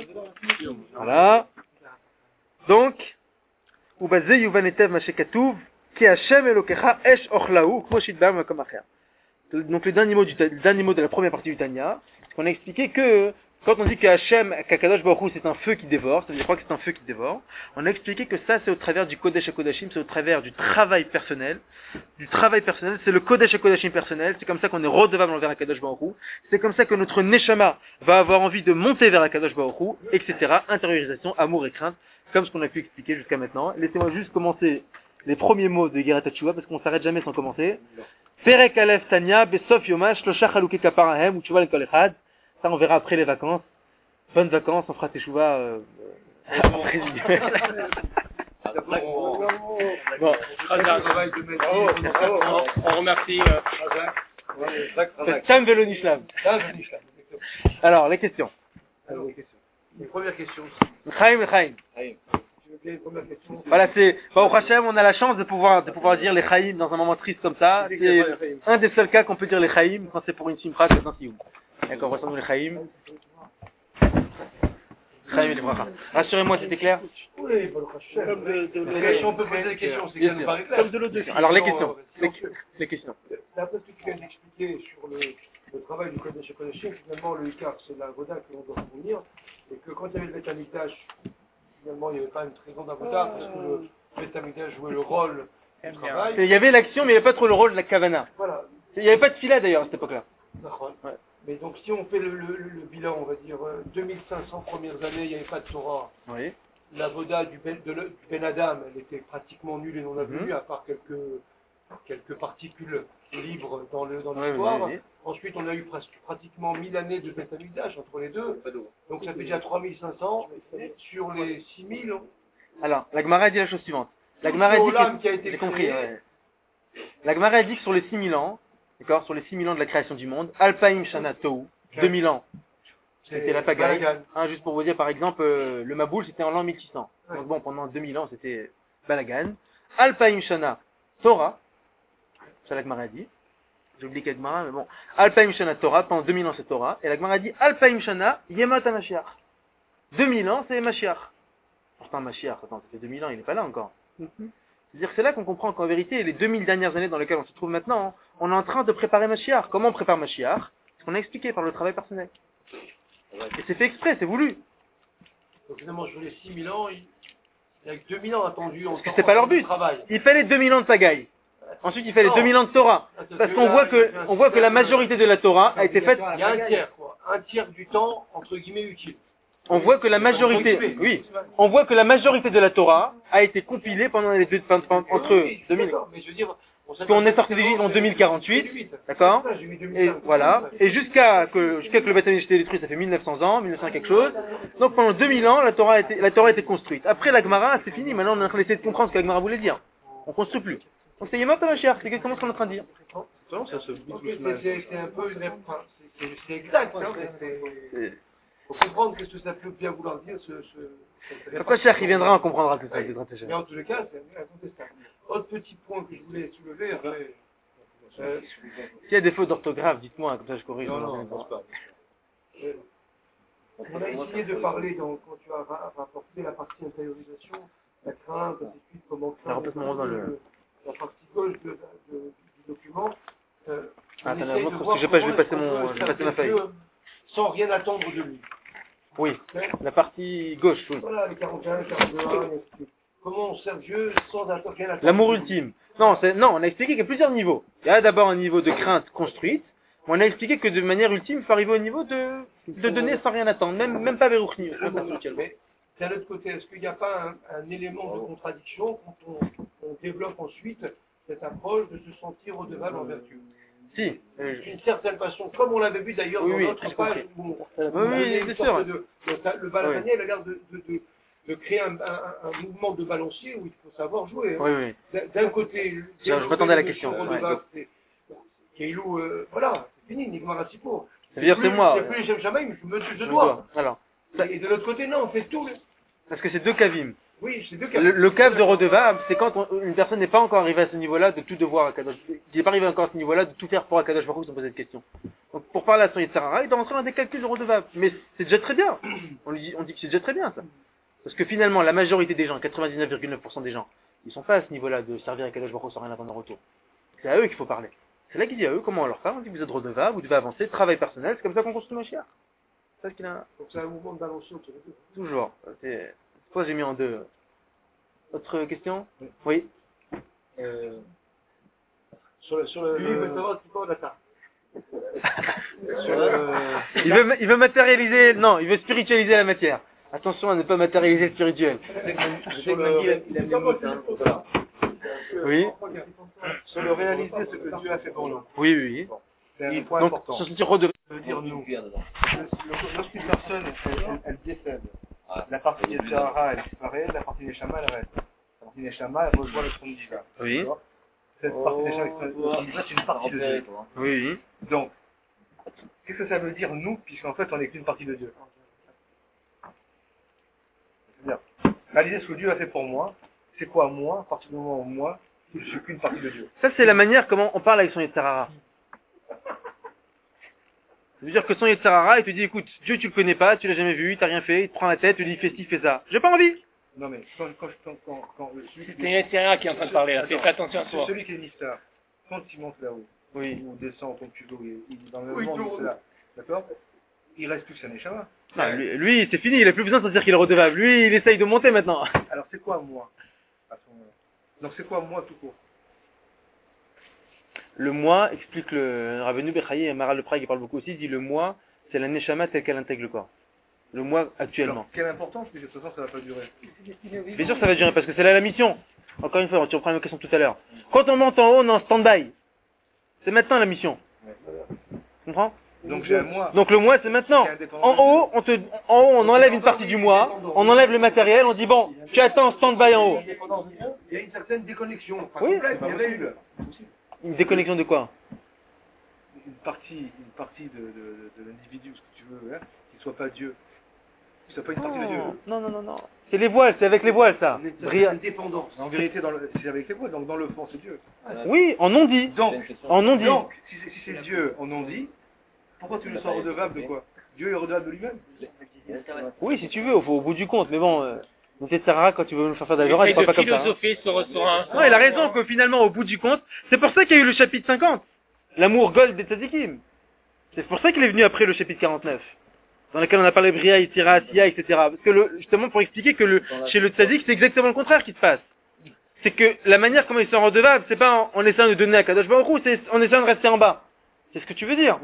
Voilà. Donc, Ubaze Yuvanetev Mashekatuv, Ki Hashem Elokecha Esh Ochlaou, Kmo Shidbam Makom Acher. Donc le dernier mot de la première partie du Tanya, c'est qu'on a expliqué que quand on dit qu'Akadosh Baruch Hu c'est un feu qui dévore, c'est-à-dire que c'est un feu qui dévore, on a expliqué que ça c'est au travers du Kodesh HaKodashim, c'est au travers du travail personnel. C'est le Kodesh HaKodashim personnel, c'est comme ça qu'on est redevable envers Akadosh Baruch Hu, c'est comme ça que notre Neshama va avoir envie de monter vers Akadosh Baruch Hu, etc. Intériorisation, amour et crainte, comme ce qu'on a pu expliquer jusqu'à maintenant. Laissez-moi juste commencer les premiers mots de Igeret HaTshuva, parce qu'on s'arrête jamais sans commencer. Perek Aleph Tanya, Besof Yomash, Shloshah Chaluke Kaparahem, ou Tshuva l'Kol Echad. Ça, on verra après les vacances. Bonnes vacances, on fera Teshuva après Bon. On remercie. Tam Velo Nishlam. Alors, les questions. Une première question. Chaim. Voilà, au Hachem, on a la chance de pouvoir dire les Chaim dans un moment triste comme ça. C'est un des seuls cas qu'on peut dire les Chaim quand c'est pour une simcha, c'est un sioum. D'accord, voici les Chaim. Chaim et les bracha. Rassurez-moi, c'était clair? Oui, on peut poser des questions, c'est bien clair. Comme de l'eau de. Alors, les questions. Les questions. C'est un peu ce que tu viens d'expliquer sur le travail du Kodesh HaKodashim. Finalement, le Ikar, c'est la Voda que l'on doit fournir. Et que quand il y avait le Beth Amikdash, finalement, il n'y avait pas une très grande avoda parce que le Beth Amikdash jouait le rôle du travail. Il y avait l'action, mais il n'y avait pas trop le rôle de la kavana. Voilà. Il n'y avait pas de fila d'ailleurs à cette époque-là. Ouais. Mais donc, si on fait le bilan, on va dire 2500 premières années, il n'y avait pas de Torah. Oui. La Voda du Ben Adam, elle était pratiquement nulle et non avenue, à part quelques particules libres dans l'histoire. Oui. Ensuite, on a eu pratiquement 1000 années de Beth Amikdash entre les deux. Donc ça fait déjà 3500 sur les 6000. Alors, la Gemara dit la chose suivante. La Gemara dit j'ai compris. Ouais. La Gemara dit que sur les 6000 ans, d'accord, sur les 6000 ans de la création du monde, Alpaim Shana Tohu, 2000 ans, c'était la pagaille. Juste pour vous dire, par exemple, le Maboul, c'était en l'an 1600. Donc bon, pendant 2000 ans, c'était Balagan. Alpaim Shana Torah, ça la Gemara dit. J'ai oublié quelle Gemara, mais bon. Alpaim Shana Torah, pendant 2000 ans c'est Torah. Et la Gemara dit Alpaim Shana Yemat HaMashiach. 2000 ans c'est Mashiach. Enfin Mashiach, attends, ça fait 2000 ans, il n'est pas là encore. C'est-à-dire que c'est là qu'on comprend qu'en vérité, les 2000 dernières années dans lesquelles on se trouve maintenant, on est en train de préparer Mashiach. Comment on prépare Mashiach? Ce qu'on a expliqué par le travail personnel. Et c'est fait exprès, c'est voulu. Donc finalement, sur les 6000 ans, il y a que 2000 ans attendus. Parce que c'est pas leur but. Il fallait 2000 ans de pagaille. Ensuite, il fallait 2000 ans de Torah. Parce qu'on voit que la majorité de la Torah a été faite. Il y a un tiers, quoi. Un tiers du temps, entre guillemets, utile. On voit que la majorité de la Torah a été compilée pendant les deux, entre 2000. Mais je veux dire, Parce qu'on est sorti d'Égypte en 2048, d'accord? Et voilà. Et jusqu'à que le Beth Amikdash ait été détruit, ça fait 1900 ans, 1900 quelque chose. Donc pendant 2000 ans, la Torah a été construite. Après la Gemara, c'est fini. Maintenant, on est en train d'essayer de comprendre ce que la Gemara voulait dire. On construit plus. Donc c'est Yemot Mashiach, c'est exactement ce qu'on est en train de dire. Non, ça se bout C'est un peu une réponse. C'est exact. Il faut comprendre ce que ça peut bien vouloir dire. Pourquoi Cheikh, il viendra, on comprendra tout ça. Mais en tous les cas, c'est incontestable. Autre petit point que je voulais soulever, après. S'il y a des fautes d'orthographe, dites-moi, comme ça je corrige. Non, je ne pense pas. On a essayé de parler, quand tu as rapporté la partie intériorisation, la crainte, ainsi de suite, comment craindre la partie gauche du document. Attendez, parce que je vais passer ma feuille. Sans rien attendre de lui. Oui, la partie gauche, oui. Voilà, les 41, 42, comment on sert Dieu sans rien attendre. L'amour ultime. Non, on a expliqué qu'il y a plusieurs niveaux. Il y a d'abord un niveau de crainte construite. On a expliqué que de manière ultime, il faut arriver au niveau de donner sans rien attendre, même pas Verouchni. Mais d'un autre côté, est-ce qu'il n'y a pas un élément de contradiction quand on développe ensuite cette approche de se sentir redevable en vertu? Si. D'une certaine façon, comme on l'avait vu d'ailleurs dans notre page où c'est sûr. Le Balabaniel il a l'air de créer un mouvement de balancier où il faut savoir jouer. Oui. D'un côté, je m'attendais à la question. Voilà, c'est fini, Nigmar Sipo. C'est-à-dire c'est moi. C'est plus les jamais, je dois. Alors. Et de l'autre côté, non, on fait tout. Parce que c'est deux kavim. Oui, c'est deux kavim. Le cave de redevable, c'est quand une personne n'est pas encore arrivée à ce niveau-là de tout devoir à Kadosh. Il n'est pas arrivé encore à ce niveau-là de tout faire pour Kadosh Baruch Hu sans poser de questions. Donc pour parler à son Yitzhara, il doit rentrer dans des calculs de redevable. Mais c'est déjà très bien. On dit que c'est déjà très bien ça. Parce que finalement, la majorité des gens, 99,9% des gens, ils sont pas à ce niveau-là de servir à Kadosh Baruch Hu sans rien attendre en retour. C'est à eux qu'il faut parler. C'est là qu'il dit à eux comment on leur parle. On dit vous êtes redevable, vous devez avancer, travail personnel, c'est comme ça qu'on construit nos chiens. C'est ça qu'il a. Donc c'est un mouvement de balancier autour de deux. Toujours. C'est pourquoi j'ai mis en deux. Autre question? Oui. Sur le lui, il veut savoir ce qu'on a. Il veut matérialiser, non, il veut spiritualiser la matière. Attention à ne pas matérialiser le spirituel. Oui. Sur le réaliser ce que Dieu a fait pour nous. Oui. C'est un point Donc, important. se sentir redevable. Ça veut dire nous. Lorsqu'une personne, elle décède, la partie Yetzirah, elle disparaît, la partie Neshama, elle reste. La partie Neshama, elle rejoint le trône divin. Oui. Cette partie Neshama, c'est une partie de Dieu. Oui. Donc, qu'est-ce que ça veut dire nous, puisqu'en fait, on n'est qu'une partie de Dieu? C'est-à-dire, réaliser ce que Dieu a fait pour moi, c'est quoi moi, à partir du moment où moi, je suis qu'une partie de Dieu. Ça, c'est la manière comment on parle avec son Yetzirah. Ça veut dire que son Yetzirah, il te dit, écoute, Dieu tu le connais pas, tu l'as jamais vu, t'as rien fait, il te prend la tête, tu lui dis fais ci, fais ça. J'ai pas envie. Non mais quand c'est Yetzirah qui est en train de parler là, fais attention à toi. Celui qui est Nistar, quand il monte là-haut, oui, ou descend comme tu veux, il est dans le monde, c'est là, d'accord? Il reste plus que sa Neshama. Non, lui c'est fini, il a plus besoin de se dire qu'il est redevable. Lui, il essaye de monter maintenant. Alors c'est quoi moi à ce moment-là? Donc c'est quoi moi tout court? Le moi, explique le Rabbeinu Bechaye et Maral de Prague, il parle beaucoup aussi, il dit le moi, c'est la Neshama telle qu'elle intègre le corps. Le moi actuellement. Alors, quelle importance, mais de toute façon ça va pas durer. Bien sûr ça va durer parce que c'est là la mission. Encore une fois, tu reprends ma question tout à l'heure. Quand on monte en haut, on est en stand-by. C'est maintenant la mission. Tu comprends? Donc j'ai un moi. Donc le moi c'est maintenant. En haut, on enlève une partie du moi, on enlève le matériel, on dit bon, tu attends en stand-by en haut. Il y a une certaine déconnexion. Oui. Il y avait eu Une déconnexion de quoi? Une partie de l'individu, ce que tu veux, hein, qui soit pas Dieu. Qui soit pas une partie de Dieu. Non. C'est les voiles, c'est avec les voiles ça. Indépendance. En vérité, c'est avec les voiles, donc dans le fond c'est Dieu. Oui, en non-dit. Donc, si c'est Dieu en non-dit, pourquoi tu le sens redevable de quoi? Dieu est redevable de lui-même? Oui, si tu veux, au bout du compte, mais bon, c'est Sarah quand tu veux nous faire de l'agora, il parle pas comme ça. Non, il a raison que finalement, au bout du compte, c'est pour ça qu'il y a eu le chapitre 50. L'amour gold des tzadikim. C'est pour ça qu'il est venu après le chapitre 49. Dans lequel on a parlé Bria, Itira, Asiya, etc. Parce que justement pour expliquer que chez le tzadik, c'est exactement le contraire qui se passe. C'est que la manière comment ils sont redevables, c'est pas en essayant de donner à Kadosh Baruch Hu, c'est en essayant de rester en bas. C'est ce que tu veux dire?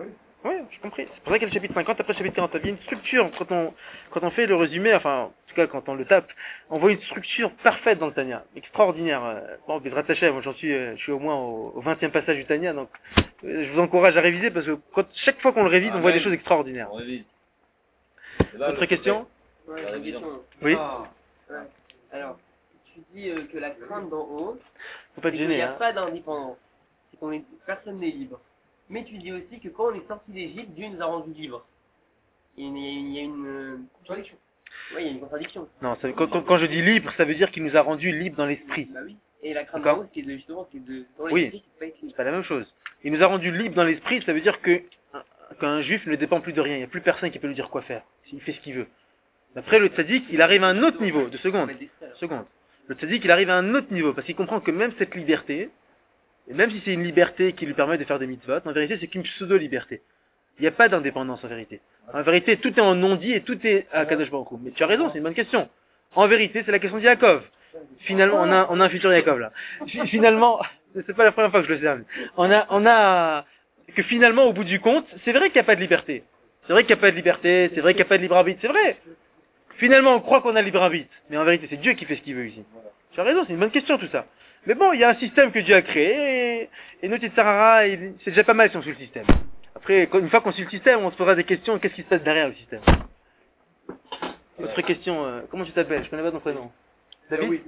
Oui, j'ai compris. C'est pour ça qu'il y a le chapitre 50, après le chapitre 40. Il y a une structure, quand on fait le résumé, enfin, en tout cas, quand on le tape, on voit une structure parfaite dans le Tanya. Extraordinaire. Bon, Bezrat Hashem, moi, je suis au moins au 20e passage du Tanya, donc, je vous encourage à réviser parce que chaque fois qu'on le révise, on voit des choses extraordinaires. On révise. Autre question? Ouais, j'ai une question. Oui? Ouais. Alors, tu dis que la crainte d'en haut, Faut pas c'est te qu'il gêner, n'y a hein. pas d'indépendance. C'est qu'on est, personne n'est libre. Mais tu dis aussi que quand on est sorti d'Égypte, Dieu nous a rendus libres. Il y a une contradiction. Oui, il y a une contradiction. Non, quand je dis libre, ça veut dire qu'il nous a rendus libres dans l'esprit. Bah oui. Et la crainte D'accord. d'en haut, c'est justement, c'est de, dans Oui. l'esprit, c'est pas écrit. C'est pas la même chose. Il nous a rendus libres dans l'esprit, ça veut dire qu'un juif ne dépend plus de rien. Il n'y a plus personne qui peut lui dire quoi faire. Il fait ce qu'il veut. Après, le tzaddik, il arrive à un autre niveau. De seconde. Le tzaddik, il arrive à un autre niveau. Parce qu'il comprend que même cette liberté, et même si c'est une liberté qui lui permet de faire des mitzvot, en vérité, c'est qu'une pseudo-liberté. Il n'y a pas d'indépendance en vérité. En vérité, tout est en non-dit et tout est à Kadosh Baruch Hu. Mais tu as raison, c'est une bonne question. En vérité, c'est la question de Yaakov. Finalement, on a un futur Yaakov là. Finalement, c'est pas la première fois que je le sais. Que finalement, au bout du compte, c'est vrai qu'il n'y a pas de liberté. C'est vrai qu'il n'y a pas de liberté, c'est vrai qu'il n'y a pas de libre arbitre, c'est vrai. Finalement, on croit qu'on a libre arbitre. Mais en vérité, c'est Dieu qui fait ce qu'il veut ici. Tu as raison, c'est une bonne question tout ça. Mais bon, il y a un système que Dieu a créé, et nous, Tsarara, c'est déjà pas mal si on suit le système. Après, une fois qu'on suit le système, on se posera des questions, qu'est-ce qui se passe derrière le système? Autre question, comment tu t'appelles? Je connais pas ton prénom. David? Oui.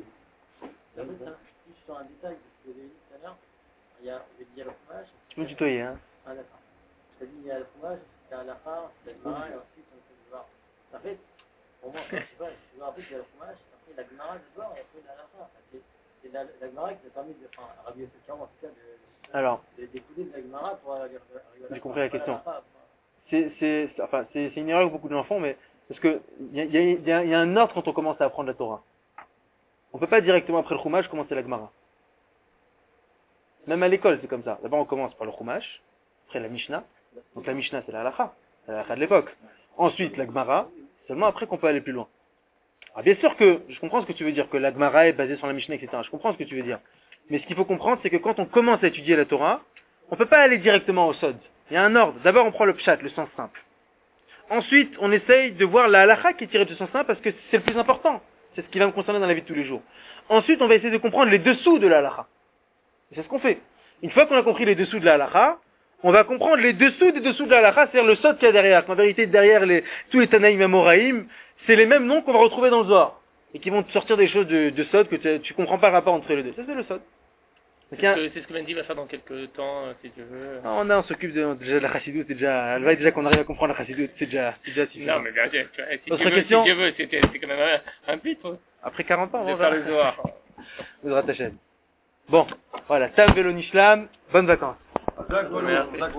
Sur un détail que vous avez dit tout à l'heure, il y a le fromage. Tu peux me tutoyer, hein? Ah d'accord. Je t'ai dit, il y a le fromage, il y a la fin, il y a le marin, et ensuite on fait le voir. En fait, pour moi, je sais pas, je me rappelle qu'il y a le fromage, après la gmara de voir, et après la fin. C'est la gmara qui nous a permis de, enfin, Rabbi Yosef en tout cas, de découler de la gmara pour arriver à la fin. J'ai compris la question. C'est une erreur que beaucoup de gens font, mais parce que il y a un ordre quand on commence à apprendre la Torah. On peut pas directement après le Chumash commencer la Gemara. Même à l'école, c'est comme ça. D'abord, on commence par le Chumash, après la Mishnah. Donc la Mishnah, c'est la Halacha. C'est la Halacha de l'époque. Ensuite, la Gemara. Seulement après qu'on peut aller plus loin. Alors, bien sûr que je comprends ce que tu veux dire, que la Gemara est basée sur la Mishnah, etc. Je comprends ce que tu veux dire. Mais ce qu'il faut comprendre, c'est que quand on commence à étudier la Torah, on peut pas aller directement au Sod. Il y a un ordre. D'abord, on prend le Pshat, le sens simple. Ensuite, on essaye de voir la Halacha qui est tirée du sens simple parce que c'est le plus important. C'est ce qui va me concerner dans la vie de tous les jours. Ensuite, on va essayer de comprendre les dessous de la halacha. Et c'est ce qu'on fait. Une fois qu'on a compris les dessous de la halacha, on va comprendre les dessous des dessous de la halacha, c'est-à-dire le sod qu'il y a derrière. En vérité, derrière tous les Tanaïm et Amoraïm, c'est les mêmes noms qu'on va retrouver dans le Zohar. Et qui vont te sortir des choses de sod que tu comprends pas le rapport entre les deux. Ça, c'est le sod. C'est ce que Mendy va faire dans quelques temps, si tu veux. On s'occupe déjà de la chassidoute, c'est déjà, déjà qu'on arrive à comprendre la chassidoute, c'est déjà suffisant. Non, mais bien sûr, si Autre Dieu veut, question? si Dieu veut, c'est quand même un pitre. Après 40 ans, on De va faire le Zohar. Bezrat Hashem. Bon, voilà, Tam Velo Nishlam, bonnes vacances. Merci.